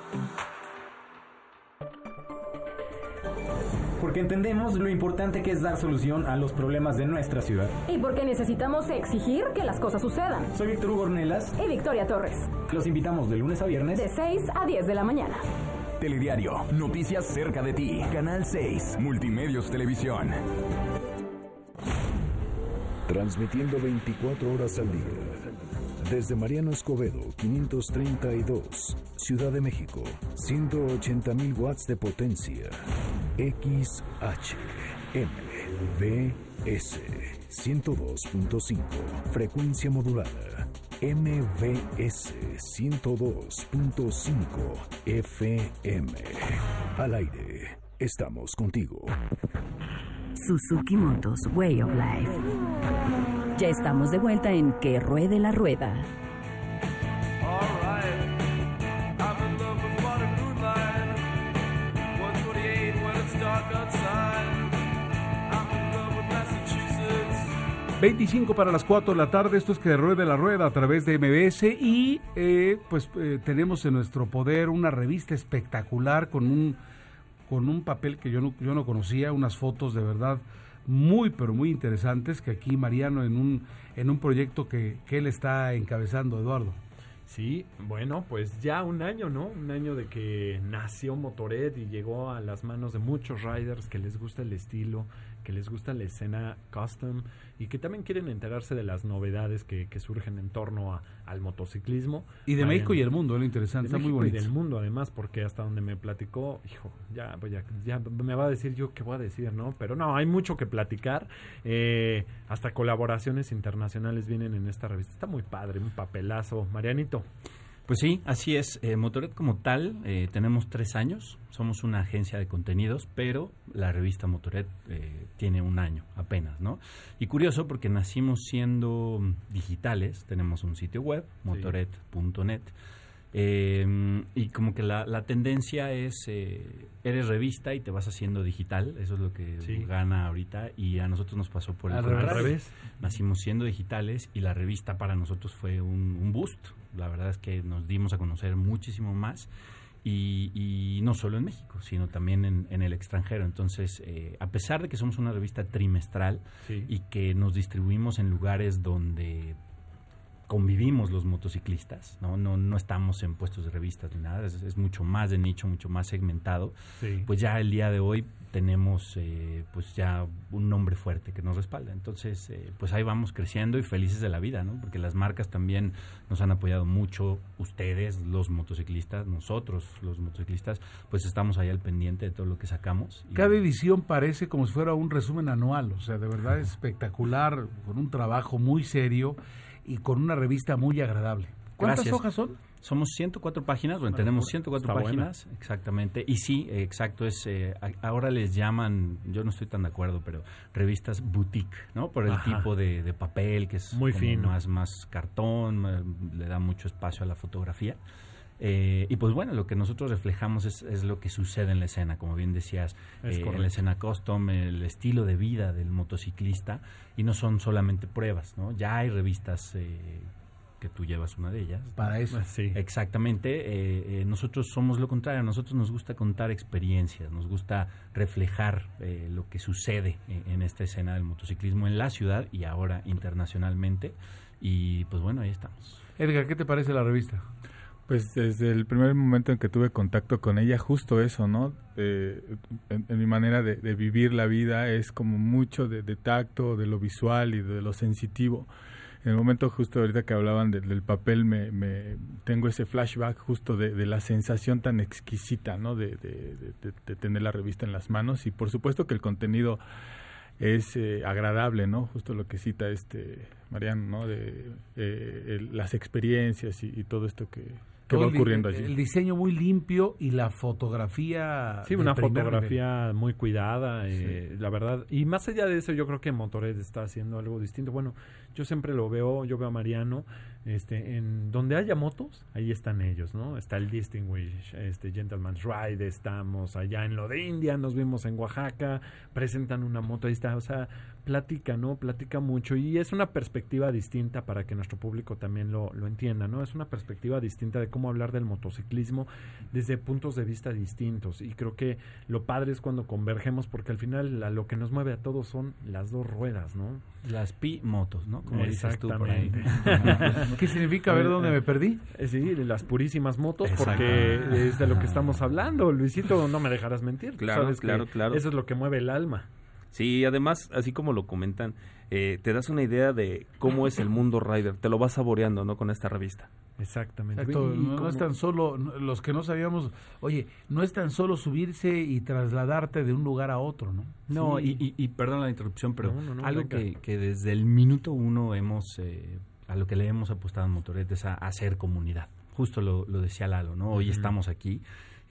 Porque entendemos lo importante que es dar solución a los problemas de nuestra ciudad. Y porque necesitamos exigir que las cosas sucedan. Soy Víctor Hugo Ornelas y Victoria Torres. Los invitamos de lunes a viernes de seis a diez de la mañana. Telediario, noticias cerca de ti. Canal seis, Multimedios Televisión. Transmitiendo veinticuatro horas al día. Desde Mariano Escobedo, quinientos treinta y dos, Ciudad de México, ciento ochenta mil watts de potencia. X H M V S ciento dos punto cinco, frecuencia modulada. M V S ciento dos punto cinco F M. Al aire, estamos contigo. Suzuki Motos, Way of Life. Ya estamos de vuelta en Que Ruede la Rueda. veinticinco para las cuatro de la tarde, esto es Que Ruede la Rueda a través de M B S y eh, pues eh, tenemos en nuestro poder una revista espectacular con un con un papel que yo no, yo no conocía, unas fotos de verdad muy, pero muy interesantes, que aquí Mariano en un en un proyecto que, que él está encabezando, Eduardo. Sí, bueno, pues ya un año, ¿no? Un año de que nació Motoret y llegó a las manos de muchos riders que les gusta el estilo, que les gusta la escena custom y que también quieren enterarse de las novedades que, que surgen en torno a, al motociclismo. Y de Vayan, México y el mundo, es lo interesante, está muy bonito. Y del mundo además, porque hasta donde me platicó, hijo, ya, pues ya, ya me va a decir yo qué voy a decir, ¿no? Pero no, hay mucho que platicar, eh, hasta colaboraciones internacionales vienen en esta revista, está muy padre, un papelazo. Marianito. Pues sí, así es. Eh, Motoret como tal, eh, tenemos tres años, somos una agencia de contenidos, pero la revista Motoret eh, tiene un año apenas, ¿no? Y curioso porque nacimos siendo digitales, tenemos un sitio web, motoret punto net, eh, y como que la, la tendencia es, eh, eres revista y te vas haciendo digital, eso es lo que sí. gana ahorita, y a nosotros nos pasó por el al revés. Nacimos siendo digitales y la revista para nosotros fue un, un boost. La verdad es que nos dimos a conocer muchísimo más y, y no solo en México, sino también en, en el extranjero. Entonces, eh, a pesar de que somos una revista trimestral sí. y que nos distribuimos en lugares donde convivimos los motociclistas, no no no estamos en puestos de revistas ni nada, es, es mucho más de nicho, mucho más segmentado, sí. pues ya el día de hoy tenemos eh, pues ya un nombre fuerte que nos respalda. Entonces, eh, pues ahí vamos creciendo y felices de la vida, ¿no? Porque las marcas también nos han apoyado mucho, ustedes, los motociclistas, nosotros, los motociclistas, pues estamos ahí al pendiente de todo lo que sacamos. Y cada edición parece como si fuera un resumen anual, o sea, de verdad es espectacular, con un trabajo muy serio y con una revista muy agradable. ¿Cuántas Gracias. hojas son? Somos ciento cuatro páginas, bueno, tenemos ciento cuatro Está páginas, buena. Exactamente. Y sí, eh, exacto, es eh, a, ahora les llaman, yo no estoy tan de acuerdo, pero revistas boutique, ¿no? Por el Ajá. tipo de, de papel, que es muy fino, más, más cartón, eh, le da mucho espacio a la fotografía. Eh, y pues bueno, lo que nosotros reflejamos es, es lo que sucede en la escena, como bien decías, eh, en la escena custom, el estilo de vida del motociclista, y no son solamente pruebas, ¿no? Ya hay revistas eh, que tú llevas una de ellas. Para eso. Sí. Exactamente. Eh, eh, nosotros somos lo contrario. A nosotros nos gusta contar experiencias, nos gusta reflejar eh, lo que sucede en, en esta escena del motociclismo en la ciudad y ahora internacionalmente. Y pues bueno, ahí estamos. Edgar, ¿qué te parece la revista? Pues desde el primer momento en que tuve contacto con ella, justo eso, ¿no? Eh, en, en mi manera de, de vivir la vida es como mucho de, de tacto, de lo visual y de lo sensitivo. En el momento justo ahorita que hablaban de, del papel, me, me tengo ese flashback justo de, de la sensación tan exquisita, ¿no? De, de, de, de tener la revista en las manos, y por supuesto que el contenido es eh, agradable, ¿no? Justo lo que cita este Mariano, ¿no? De eh, el, las experiencias y, y todo esto que, que va ocurriendo allí. El diseño muy limpio y la fotografía. Sí, una fotografía nivel. muy cuidada, eh, sí. la verdad. Y más allá de eso, yo creo que Motored está haciendo algo distinto. Bueno, yo siempre lo veo, yo veo a Mariano, este, en donde haya motos, ahí están ellos, ¿no? Está el Distinguished este, Gentleman's Ride, estamos allá en lo de India, nos vimos en Oaxaca, presentan una moto, ahí está, o sea, platica, ¿no? Platica mucho, y es una perspectiva distinta para que nuestro público también lo, lo entienda, ¿no? Es una perspectiva distinta de cómo hablar del motociclismo desde puntos de vista distintos, y creo que lo padre es cuando convergemos, porque al final a lo que nos mueve a todos son las dos ruedas, ¿no? Las Pi-motos, ¿no? Como dices tú por ahí. ¿Qué significa? A ver dónde me perdí. Sí, las purísimas motos, porque es de lo que estamos hablando. Luisito, no me dejarás mentir. Claro, sabes claro, que claro. Eso es lo que mueve el alma. Sí, además, así como lo comentan, eh, te das una idea de cómo es el mundo rider, te lo vas saboreando, ¿no? Con esta revista. Exactamente. Exacto. No, no es tan solo, los que no sabíamos, oye, no es tan solo subirse y trasladarte de un lugar a otro, ¿no? No, sí. y, y, y perdón la interrupción, pero no, no, no, algo que, que desde el minuto uno hemos, eh, a lo que le hemos apostado en Motored es a, a hacer comunidad. Justo lo, lo decía Lalo, ¿no? Hoy uh-huh. estamos aquí.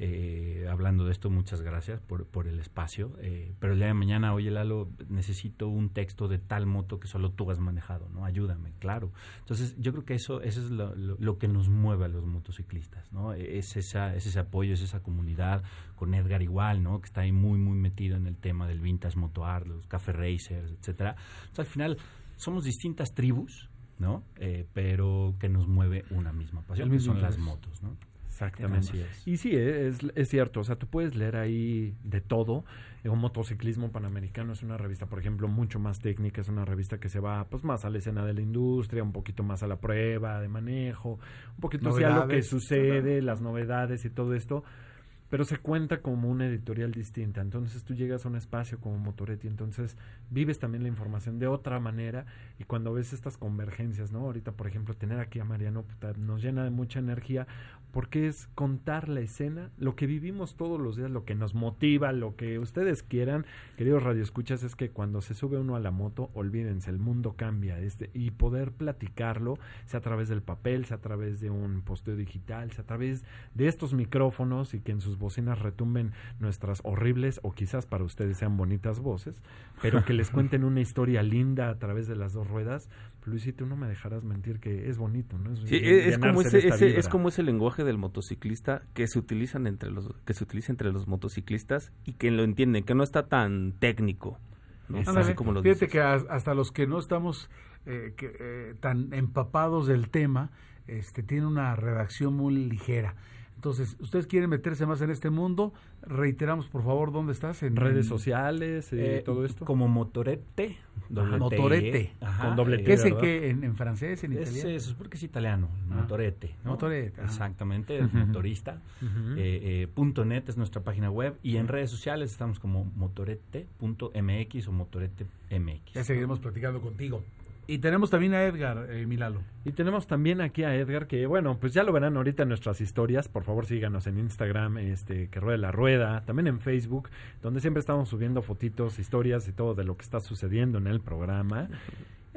Eh, hablando de esto, muchas gracias por, por el espacio, eh, pero el día de mañana, oye Lalo, necesito un texto de tal moto que solo tú has manejado, ¿no? Ayúdame, claro. Entonces yo creo que eso, eso es lo, lo, lo que nos mueve a los motociclistas, ¿no? Es, esa, es ese apoyo, es esa comunidad, con Edgar igual, ¿no? Que está ahí muy, muy metido en el tema del vintage moto art, los café racers, etcétera. Entonces al final somos distintas tribus, ¿no? Eh, pero que nos mueve una misma pasión, que son las motos, ¿no? Exactamente. Y sí, es, es cierto, o sea, tú puedes leer ahí de todo. Un motociclismo panamericano es una revista, por ejemplo, mucho más técnica, es una revista que se va pues más a la escena de la industria, un poquito más a la prueba de manejo, un poquito hacia lo que sucede, las novedades y todo esto, pero se cuenta como una editorial distinta. Entonces tú llegas a un espacio como Motored y entonces vives también la información de otra manera, y cuando ves estas convergencias, ¿no? Ahorita, por ejemplo, tener aquí a Mariano puta, nos llena de mucha energía, porque es contar la escena, lo que vivimos todos los días, lo que nos motiva, lo que ustedes quieran, queridos radioescuchas, es que cuando se sube uno a la moto, olvídense, el mundo cambia, este, y poder platicarlo, sea a través del papel, sea a través de un posteo digital, sea a través de estos micrófonos, y que en sus bocinas retumben nuestras horribles, o quizás para ustedes sean bonitas voces, pero que les cuenten una historia linda a través de las dos ruedas. Luisito, no me dejarás mentir que es bonito, ¿no? Es, sí, es, es como ese, ese es como ese lenguaje del motociclista que se utilizan entre los que se utiliza entre los motociclistas y que lo entienden, que no está tan técnico, ¿no? Así como lo Fíjate dices. Que hasta los que no estamos eh, que, eh, tan empapados del tema, este tiene una redacción muy ligera. Entonces, ¿ustedes quieren meterse más en este mundo? Reiteramos, por favor, ¿dónde estás? En redes sociales y eh, todo esto. Como Motorete. Ajá, Motorete. Ajá, con doble T. ¿Qué es el que en, en francés, en es, italiano? Es porque es italiano, ah. Motorete. ¿no? Motorete. Ajá. Exactamente, es motorista. Uh-huh. eh, eh, punto net es nuestra página web, y en redes sociales estamos como motorete punto m x o motorete m x. Ya seguiremos platicando contigo. Y tenemos también a Edgar, eh, Milalo. Y tenemos también aquí a Edgar, que bueno, pues ya lo verán ahorita en nuestras historias. Por favor, síganos en Instagram, este, que ruede la rueda. También en Facebook, donde siempre estamos subiendo fotitos, historias y todo de lo que está sucediendo en el programa.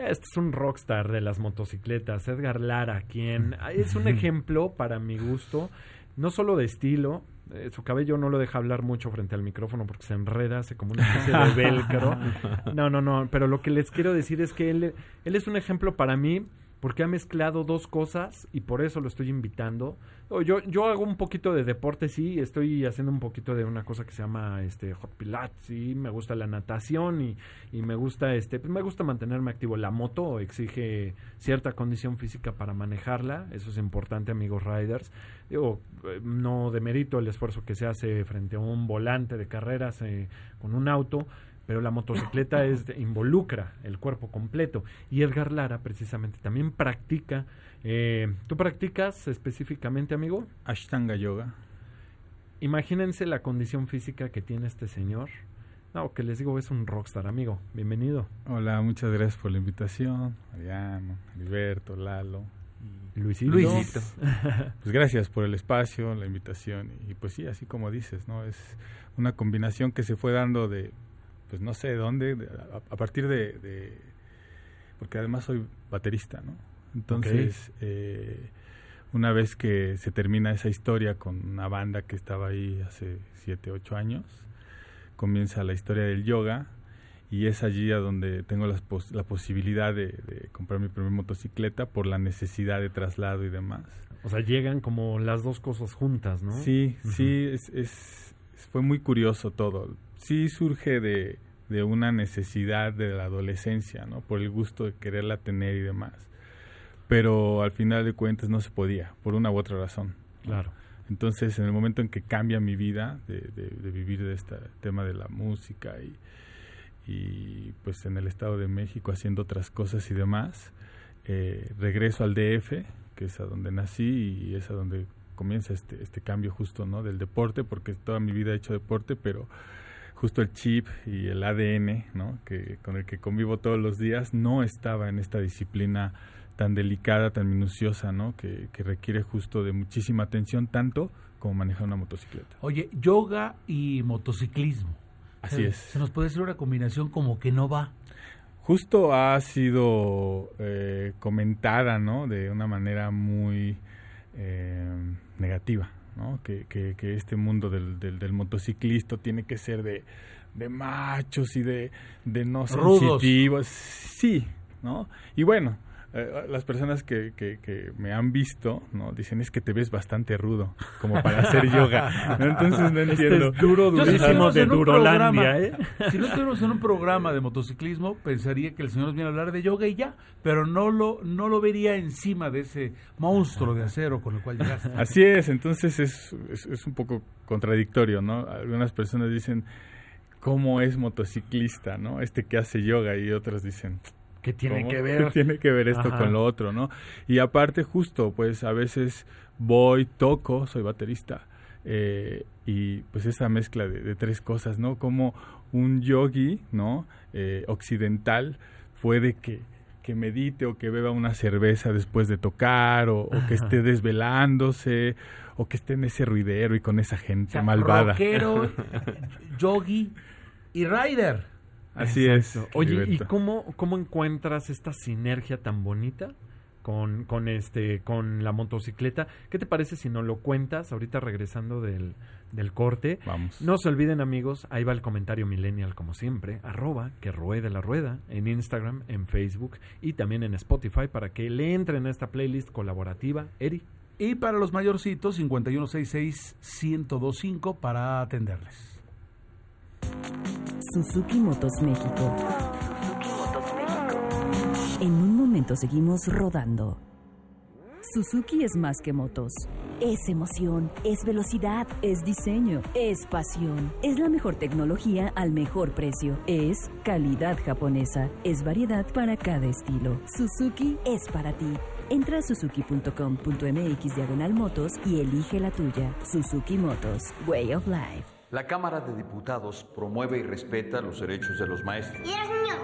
Este es un rockstar de las motocicletas, Edgar Lara, quien es un ejemplo para mi gusto, no solo de estilo. Eh, su cabello no lo deja hablar mucho frente al micrófono porque se enreda, hace como una especie de velcro. No, no, no, pero lo que les quiero decir es que él, él es un ejemplo para mí porque ha mezclado dos cosas y por eso lo estoy invitando. Yo, yo hago un poquito de deporte, sí, estoy haciendo un poquito de una cosa que se llama este hot pilates, sí, me gusta la natación y, y me gusta este, pues me gusta mantenerme activo. La moto exige cierta condición física para manejarla, eso es importante, amigos riders. Digo, no demerito el esfuerzo que se hace frente a un volante de carreras eh, con un auto, pero la motocicleta es involucra el cuerpo completo. Y Edgar Lara precisamente también practica. Eh, ¿Tú practicas específicamente, amigo? Ashtanga Yoga. Imagínense la condición física que tiene este señor. No, que les digo, es un rockstar, amigo. Bienvenido. Hola, muchas gracias por la invitación. Mariano, Heriberto, Lalo. Luisito. Luisito. Pues gracias por el espacio, la invitación. Y pues sí, así como dices, ¿no? Es una combinación que se fue dando de... pues no sé de dónde, de, a, a partir de, de... porque además soy baterista, ¿no? Entonces, okay. eh, una vez que se termina esa historia con una banda que estaba ahí hace siete, ocho años, comienza la historia del yoga y es allí a donde tengo las pos- la posibilidad de, de comprar mi primera motocicleta por la necesidad de traslado y demás. O sea, llegan como las dos cosas juntas, ¿no? Sí, uh-huh. sí, es, es, fue muy curioso todo. Sí surge de, de una necesidad de la adolescencia, ¿no? Por el gusto de quererla tener y demás. Pero al final de cuentas no se podía, por una u otra razón. Claro. Entonces, en el momento en que cambia mi vida, de, de, de vivir de este tema de la música y, y pues en el Estado de México haciendo otras cosas y demás, eh, regreso al D F, que es a donde nací y es a donde comienza este, este cambio justo, ¿no? Del deporte, porque toda mi vida he hecho deporte, pero... justo el chip y el A D N, ¿no? que con el que convivo todos los días, no estaba en esta disciplina tan delicada, tan minuciosa, ¿no? Que, que requiere justo de muchísima atención, tanto como manejar una motocicleta. Oye, yoga y motociclismo. Así se, es. Se nos puede hacer una combinación como que no va. Justo ha sido eh, comentada, ¿no? De una manera muy eh, negativa. ¿no? Que, que, que este mundo del, del, del motociclista tiene que ser de, de machos y de, de no sensitivos. Sí, ¿no? Y bueno, eh, las personas que, que, que me han visto, ¿no? Dicen, es que te ves bastante rudo, como para hacer yoga, ¿no? Entonces no entiendo. Este es duro, durísimo de Durolandia, ¿eh? Si no estuviéramos en un programa de motociclismo, pensaría que el señor nos viene a hablar de yoga y ya, pero no lo, no lo vería encima de ese monstruo de acero con el cual llegaste. Así es, entonces es, es, es un poco contradictorio, ¿no? Algunas personas dicen, ¿cómo es motociclista, no? Este que hace yoga, y otros dicen... ¿Qué tiene ¿Cómo? que ver? ¿Qué tiene que ver esto Ajá. con lo otro, no? Y aparte justo, pues a veces voy, toco, soy baterista, eh, y pues esa mezcla de, de tres cosas, ¿no? Como un yogi, ¿no? Eh, occidental puede que, que medite o que beba una cerveza después de tocar, o, o que esté desvelándose, o que esté en ese ruidero y con esa gente o sea, malvada. Rockero, yogi y rider. Así Exacto. es. Oye, Heriberto. ¿y cómo, cómo encuentras esta sinergia tan bonita con, con, este, con la motocicleta? ¿Qué te parece si nos lo cuentas ahorita regresando del, del corte? Vamos. No se olviden, amigos, ahí va el comentario millennial como siempre, arroba que ruede la rueda, en Instagram, en Facebook y también en Spotify para que le entren a esta playlist colaborativa. Eri. Y para los mayorcitos, cincuenta y uno sesenta y seis, ciento veinticinco para atenderles. Suzuki Motos México. Suzuki Motos México. En un momento seguimos rodando. Suzuki es más que motos. Es emoción, es velocidad, es diseño, es pasión. Es la mejor tecnología al mejor precio. Es calidad japonesa. Es variedad para cada estilo. Suzuki es para ti. Entra a suzuki punto com punto m x diagonal motos y elige la tuya. Suzuki Motos, Way of Life. La Cámara de Diputados promueve y respeta los derechos de los maestros. Y eres niño, y de la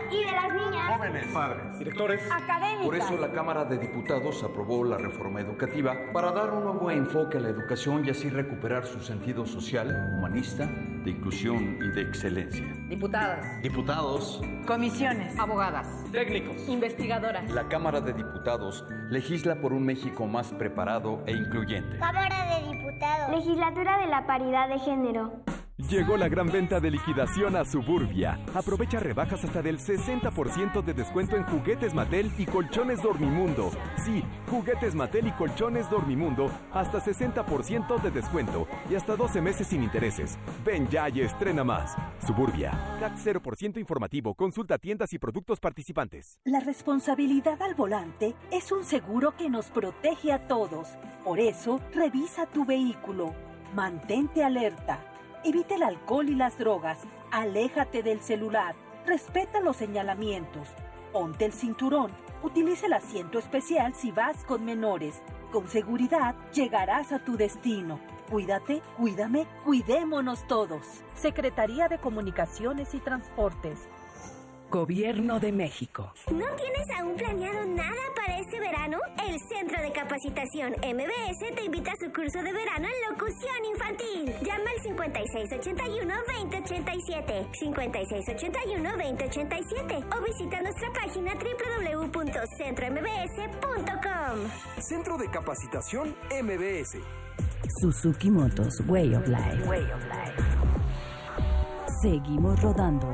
las niñas, jóvenes, padres, directores, académicas. Por eso la Cámara de Diputados aprobó la reforma educativa para dar un nuevo enfoque a la educación y así recuperar su sentido social, humanista, de inclusión y de excelencia. Diputadas, diputados, comisiones, abogadas, técnicos, investigadoras. La Cámara de Diputados legisla por un México más preparado e incluyente. Cámara de Diputados. Legislatura de la Paridad de Género. Llegó la gran venta de liquidación a Suburbia. Aprovecha rebajas hasta del sesenta por ciento de descuento en juguetes Mattel y colchones Dormimundo. Sí, juguetes Mattel y colchones Dormimundo, hasta sesenta por ciento de descuento y hasta doce meses sin intereses. Ven ya y estrena más. Suburbia, C A T cero por ciento informativo. Consulta tiendas y productos participantes. La responsabilidad al volante es un seguro que nos protege a todos. Por eso, revisa tu vehículo. Mantente alerta. Evita el alcohol y las drogas, aléjate del celular, respeta los señalamientos, ponte el cinturón, utiliza el asiento especial si vas con menores. Con seguridad llegarás a tu destino. Cuídate, cuídame, cuidémonos todos. Secretaría de Comunicaciones y Transportes. Gobierno de México. ¿No tienes aún planeado nada para este verano? El Centro de Capacitación M B S te invita a su curso de verano en locución infantil. Llama al cincuenta y seis ochenta y uno, veinte ochenta y siete, cincuenta y seis ochenta y uno, veinte ochenta y siete o visita nuestra página doble u doble u doble u punto centro m b s punto com. Centro de Capacitación M B S. Suzuki Motos, Way of Life. Way of Life. Seguimos rodando.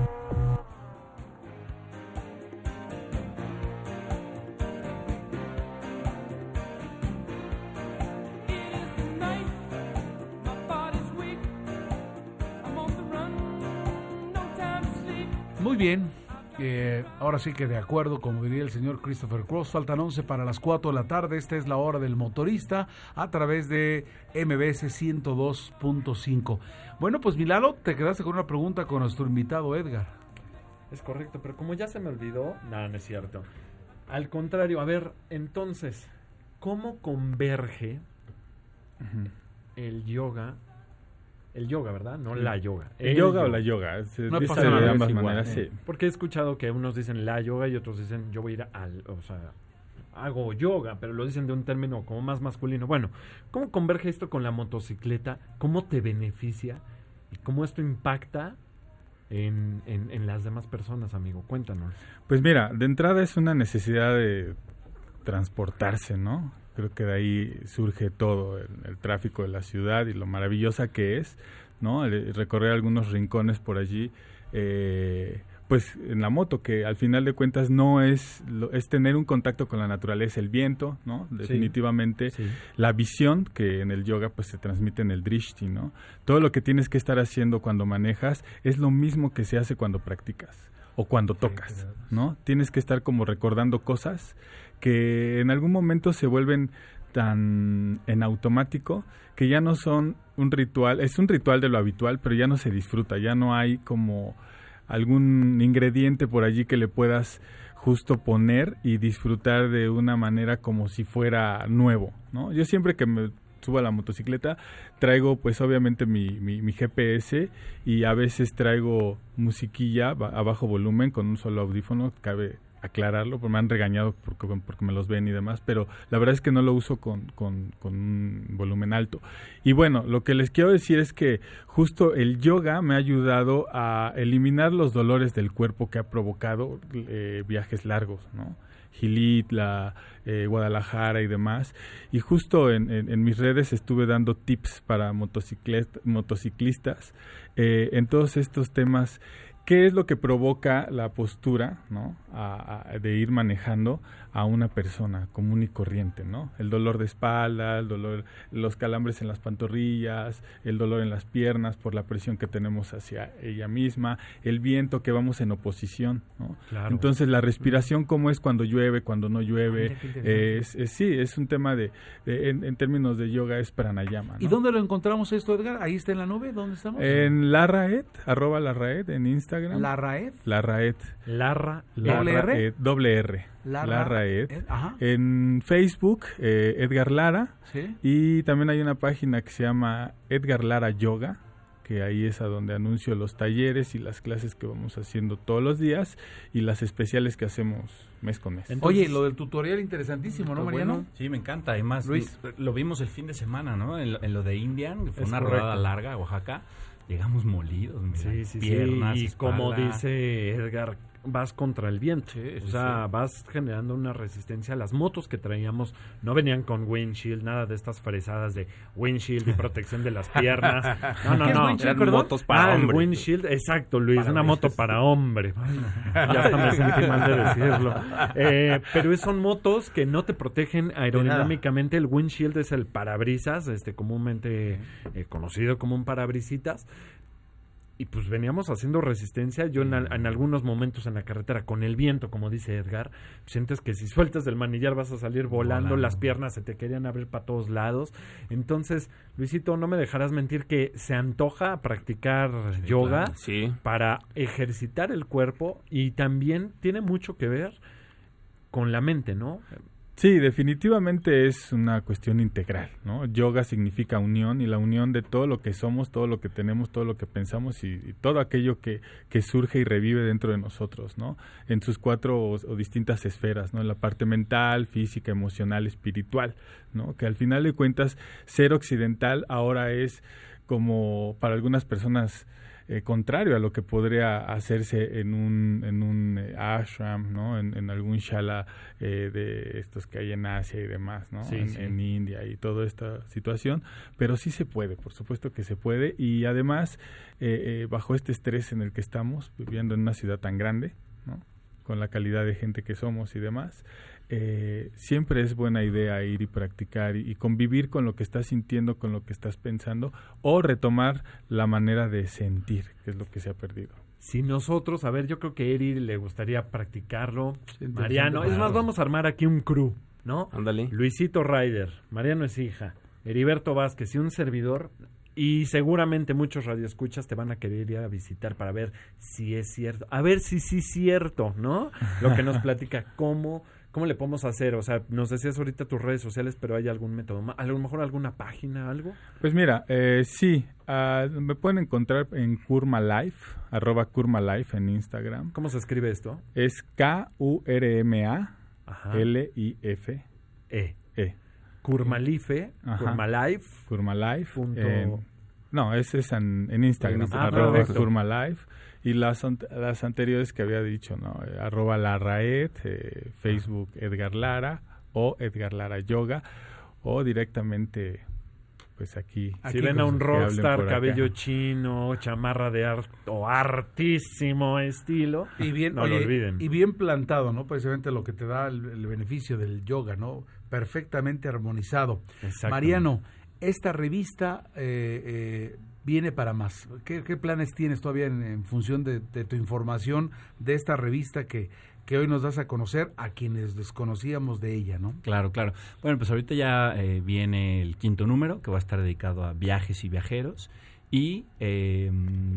Muy bien, eh, ahora sí que de acuerdo, como diría el señor Christopher Cross, faltan once para las cuatro de la tarde. Esta es la hora del motorista a través de M B S ciento dos punto cinco. Bueno, pues Milalo, te quedaste con una pregunta con nuestro invitado Edgar. Es correcto, pero como ya se me olvidó, nada, no es cierto. Al contrario, a ver, entonces, ¿cómo converge uh-huh. el yoga? El yoga, ¿verdad? No sí. la yoga. El, el yoga, yoga o la yoga. Se no dice pasa nada, de ambas igual, maneras, ¿eh? sí. Porque he escuchado que unos dicen la yoga y otros dicen yo voy a ir al... O sea, hago yoga, pero lo dicen de un término como más masculino. Bueno, ¿cómo converge esto con la motocicleta? ¿Cómo te beneficia? ¿Y cómo esto impacta en, en, en las demás personas, amigo? Cuéntanos. Pues mira, de entrada es una necesidad de transportarse, ¿no? Creo que de ahí surge todo, el, el tráfico de la ciudad y lo maravillosa que es, ¿no? El, recorrer algunos rincones por allí, eh, pues en la moto, que al final de cuentas no es, lo, es tener un contacto con la naturaleza, el viento, ¿no? Definitivamente, sí, sí. La visión, que en el yoga pues se transmite en el drishti, ¿no? Todo lo que tienes que estar haciendo cuando manejas es lo mismo que se hace cuando practicas o cuando tocas, ¿no? Tienes que estar como recordando cosas que en algún momento se vuelven tan en automático que ya no son un ritual, es un ritual de lo habitual, pero ya no se disfruta, ya no hay como algún ingrediente por allí que le puedas justo poner y disfrutar de una manera como si fuera nuevo, ¿no? Yo siempre que me subo a la motocicleta traigo pues obviamente mi, mi, mi G P S y a veces traigo musiquilla a bajo volumen con un solo audífono, cabe aclararlo, porque me han regañado porque, porque me los ven y demás, pero la verdad es que no lo uso con, con, con un volumen alto. Y bueno, lo que les quiero decir es que justo el yoga me ha ayudado a eliminar los dolores del cuerpo que ha provocado eh, viajes largos, ¿no? Gilitla, eh, Guadalajara y demás. Y justo en, en, en mis redes estuve dando tips para motociclistas eh, en todos estos temas. ¿Qué es lo que provoca la postura, ¿no? a, a, de ir manejando a una persona común y corriente, ¿no? El dolor de espalda, el dolor, los calambres en las pantorrillas, el dolor en las piernas por la presión que tenemos hacia ella misma, el viento que vamos en oposición, ¿no? Claro. Entonces la respiración, cómo es cuando llueve, cuando no llueve, eh, es, es, sí, es un tema de, de en, en términos de yoga es pranayama, ¿no? ¿Y dónde lo encontramos esto, Edgar? Ahí está en la nube, ¿dónde estamos? En Larraed, arroba Larraed en Instagram. ¿Larraed? Larraed. Larra, ¿Doble R? Eh, doble R. Larraed. Ed, en Facebook, eh, Edgar Lara. ¿Sí? Y también hay una página que se llama Edgar Lara Yoga, que ahí es a donde anuncio los talleres y las clases que vamos haciendo todos los días y las especiales que hacemos mes con mes. Entonces, oye, lo del tutorial interesantísimo, ¿no, Mariano? Bueno, sí, me encanta. Además, Luis, lo vimos el fin de semana, ¿no? En, en lo de Indian, que fue es una correcto. rodada larga a Oaxaca. Llegamos molidos, mira, sí, sí, piernas, sí. Y espalda. como dice Edgar, vas contra el viento. Sí, sí, o sea, sí. vas generando una resistencia. Las motos que traíamos no venían con windshield, nada de estas fresadas de windshield y protección de las piernas. No, no, ¿Qué es no. windshield, Eran motos para ah, hombre. el windshield, exacto, Luis, Para una moto para hombre. Ay, ya hasta me sentí mal de decirlo. Eh, pero son motos que no te protegen aerodinámicamente. El windshield es el parabrisas, este comúnmente eh, conocido como un parabrisitas. Y pues veníamos haciendo resistencia. Yo en, al, en algunos momentos en la carretera, con el viento, como dice Edgar, sientes que si sueltas del manillar vas a salir volando, volando. Las piernas se te querían abrir para todos lados. Entonces, Luisito, no me dejarás mentir que se antoja practicar sí, yoga claro. sí. para ejercitar el cuerpo y también tiene mucho que ver con la mente, ¿no? Sí, definitivamente es una cuestión integral, ¿no? Yoga significa unión y la unión de todo lo que somos, todo lo que tenemos, todo lo que pensamos y, y todo aquello que, que surge y revive dentro de nosotros, ¿no? En sus cuatro o, o distintas esferas, ¿no? En la parte mental, física, emocional, espiritual, ¿no? Que al final de cuentas, ser occidental ahora es como para algunas personas Eh, contrario a lo que podría hacerse en un en un eh, ashram, ¿no? En, en algún shala eh, de estos que hay en Asia y demás, ¿no? Sí, en, sí. en India y toda esta situación, pero sí se puede, por supuesto que se puede y además eh, eh, bajo este estrés en el que estamos viviendo en una ciudad tan grande, ¿no? Con la calidad de gente que somos y demás, eh, siempre es buena idea ir y practicar y, y convivir con lo que estás sintiendo, con lo que estás pensando o retomar la manera de sentir, que es lo que se ha perdido. Si nosotros, a ver, yo creo que a Eri le gustaría practicarlo, Sí, Mariano, claro. es más, vamos a armar aquí un crew, ¿no? Ándale. Luisito Ryder, Mariano es hija, Heriberto Vázquez y un servidor. Y seguramente muchos radioescuchas te van a querer ir a visitar para ver si es cierto. A ver si sí es cierto, ¿no? Lo que nos platica, cómo, cómo le podemos hacer. O sea, nos decías ahorita tus redes sociales, pero ¿hay algún método más? A lo mejor alguna página, algo. Pues mira, eh, sí, uh, me pueden encontrar en Kurma Life, arroba Kurma Life en Instagram. ¿Cómo se escribe esto? Es K U R M A L I F E. E. Kurmalife, Kurmalife. Kurmalife. Punto... En, no, ese es en, en Instagram, Ah, arroba perfecto. Kurmalife. Y las, las anteriores que había dicho, ¿no? Eh, arroba Larraed, eh, Facebook Edgar Lara o Edgar Lara Yoga o directamente pues aquí. Si ven a un rockstar, cabello chino, chamarra de harto, artísimo estilo, y bien, no oye, lo olviden. Y bien plantado, ¿no? Precisamente lo que te da el, el beneficio del yoga, ¿no? Perfectamente armonizado. Mariano, esta revista eh, eh, viene para más. ¿Qué, qué planes tienes todavía en, en función de, de tu información de esta revista que, que hoy nos das a conocer a quienes desconocíamos de ella, ¿no? Claro, claro. Bueno, pues ahorita ya eh, viene el quinto número que va a estar dedicado a viajes y viajeros y eh,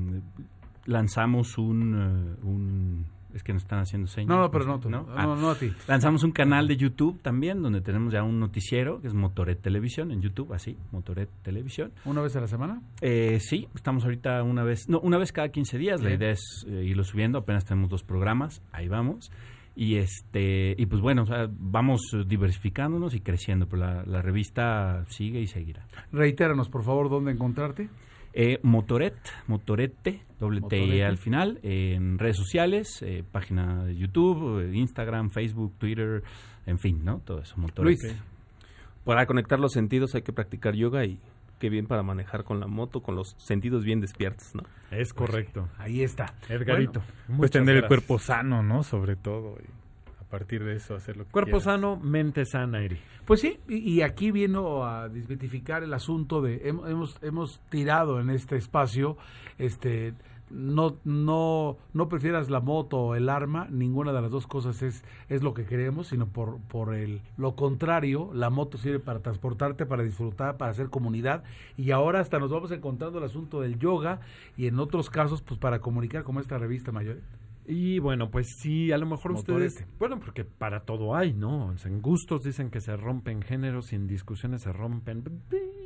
lanzamos un, uh, un es que nos están haciendo señas. No, no, pero no, tú, ¿no? no, Ah, no, no a ti. Lanzamos un canal de YouTube también donde tenemos ya un noticiero que es Motoret Televisión en YouTube, así, Motoret Televisión. ¿Una vez a la semana? Eh, sí, estamos ahorita una vez, no, una vez cada quince días. Bien. La idea es eh, irlo subiendo, apenas tenemos dos programas, ahí vamos. Y este y pues bueno, o sea, vamos diversificándonos y creciendo, pero la, la revista sigue y seguirá. Reitéranos, por favor, dónde encontrarte. Eh, Motoret, Motorete, doble T Motorete. al final, eh, en redes sociales, eh, página de YouTube, eh, Instagram, Facebook, Twitter, en fin, ¿no? Todo eso, Motorete. Luis, para conectar los sentidos hay que practicar yoga y qué bien para manejar con la moto, con los sentidos bien despiertos, ¿no? Es correcto. Pues, ahí está. Edgarito. Bueno, pues tener el cuerpo sano, ¿no? Sobre todo. Y a partir de eso hacer lo que Cuerpo quieras. sano, mente sana, Eri. Pues sí, y, y aquí vino a desmitificar el asunto de hemos, hemos hemos tirado en este espacio, este no no no prefieras la moto o el arma, ninguna de las dos cosas es es lo que queremos, sino por por el lo contrario, la moto sirve para transportarte, para disfrutar, para hacer comunidad y ahora hasta nos vamos encontrando el asunto del yoga y en otros casos pues para comunicar como esta revista Mayor. Y bueno, pues sí, a lo mejor Motorete. ustedes, bueno, porque para todo hay, ¿no? O sea, en gustos dicen que se rompen géneros y en discusiones se rompen,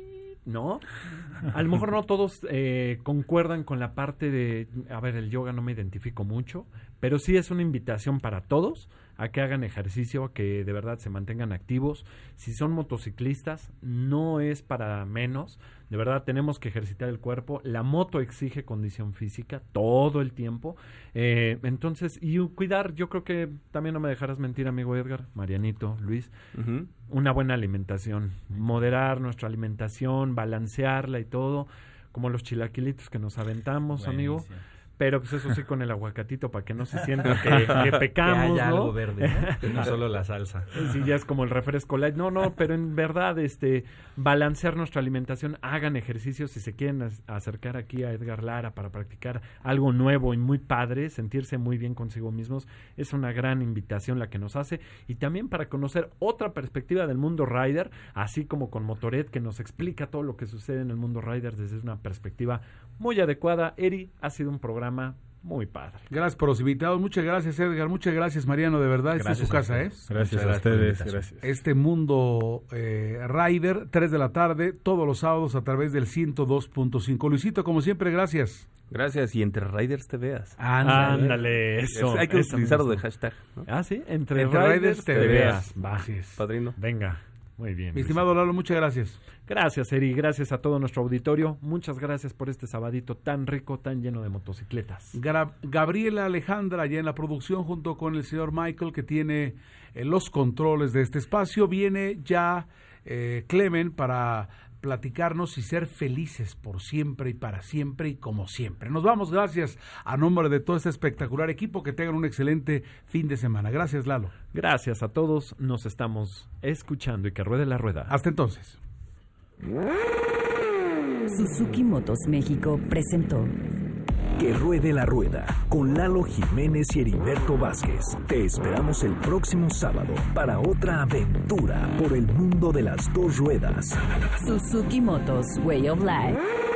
¿no? A lo mejor no todos eh, concuerdan con la parte de, a ver, el yoga no me identifico mucho, pero sí es una invitación para todos a que hagan ejercicio, a que de verdad se mantengan activos. Si son motociclistas, no es para menos. De verdad, tenemos que ejercitar el cuerpo. La moto exige condición física todo el tiempo. Eh, entonces, y cuidar, yo creo que también no me dejarás mentir, amigo Edgar, Marianito, Luis, uh-huh. una buena alimentación. Moderar nuestra alimentación, balancearla y todo, como los chilaquilitos que nos aventamos, buenísimo. Amigo. Pero pues eso sí con el aguacatito para que no se sienta que, que pecamos, que haya ¿no? algo verde, ¿no? Que no solo la salsa. Sí, ya es como el refresco light. No, no, pero en verdad, este, balancear nuestra alimentación, hagan ejercicios si se quieren as- acercar aquí a Edgar Lara para practicar algo nuevo y muy padre, sentirse muy bien consigo mismos, es una gran invitación la que nos hace, y también para conocer otra perspectiva del mundo rider, así como con Motoret, que nos explica todo lo que sucede en el mundo rider desde una perspectiva muy adecuada. Eri, ha sido un programa muy padre. Gracias por los invitados. Muchas gracias, Edgar. Muchas gracias, Mariano. De verdad, esta es su casa, ¿eh? Gracias a ustedes. Gracias. Este mundo eh, Rider, tres de la tarde, todos los sábados a través del ciento dos punto cinco. Luisito, como siempre, gracias. Gracias, y entre Riders te veas. Ándale, Ándale eso. Es, hay que eso utilizarlo mismo. de hashtag, ¿no? Ah, sí, entre, entre Riders, Riders te, te veas. veas. Va. Así es. Padrino. Venga. Muy bien. Mi estimado Lalo, muchas gracias. Gracias, Eri. Gracias a todo nuestro auditorio. Muchas gracias por este sabadito tan rico, tan lleno de motocicletas. Gra- Gabriela Alejandra, ya en la producción, junto con el señor Michael, que tiene eh, los controles de este espacio. Viene ya eh, Clemen para platicarnos y ser felices por siempre y para siempre y como siempre. Nos vamos, gracias a nombre de todo este espectacular equipo. Que tengan un excelente fin de semana. Gracias, Lalo. Gracias a todos. Nos estamos escuchando y que ruede la rueda. Hasta entonces. Suzuki Motos México presentó Que ruede la rueda con Lalo Jiménez y Heriberto Vázquez. Te esperamos el próximo sábado para otra aventura por el mundo de las dos ruedas. Suzuki Motos Way of Life.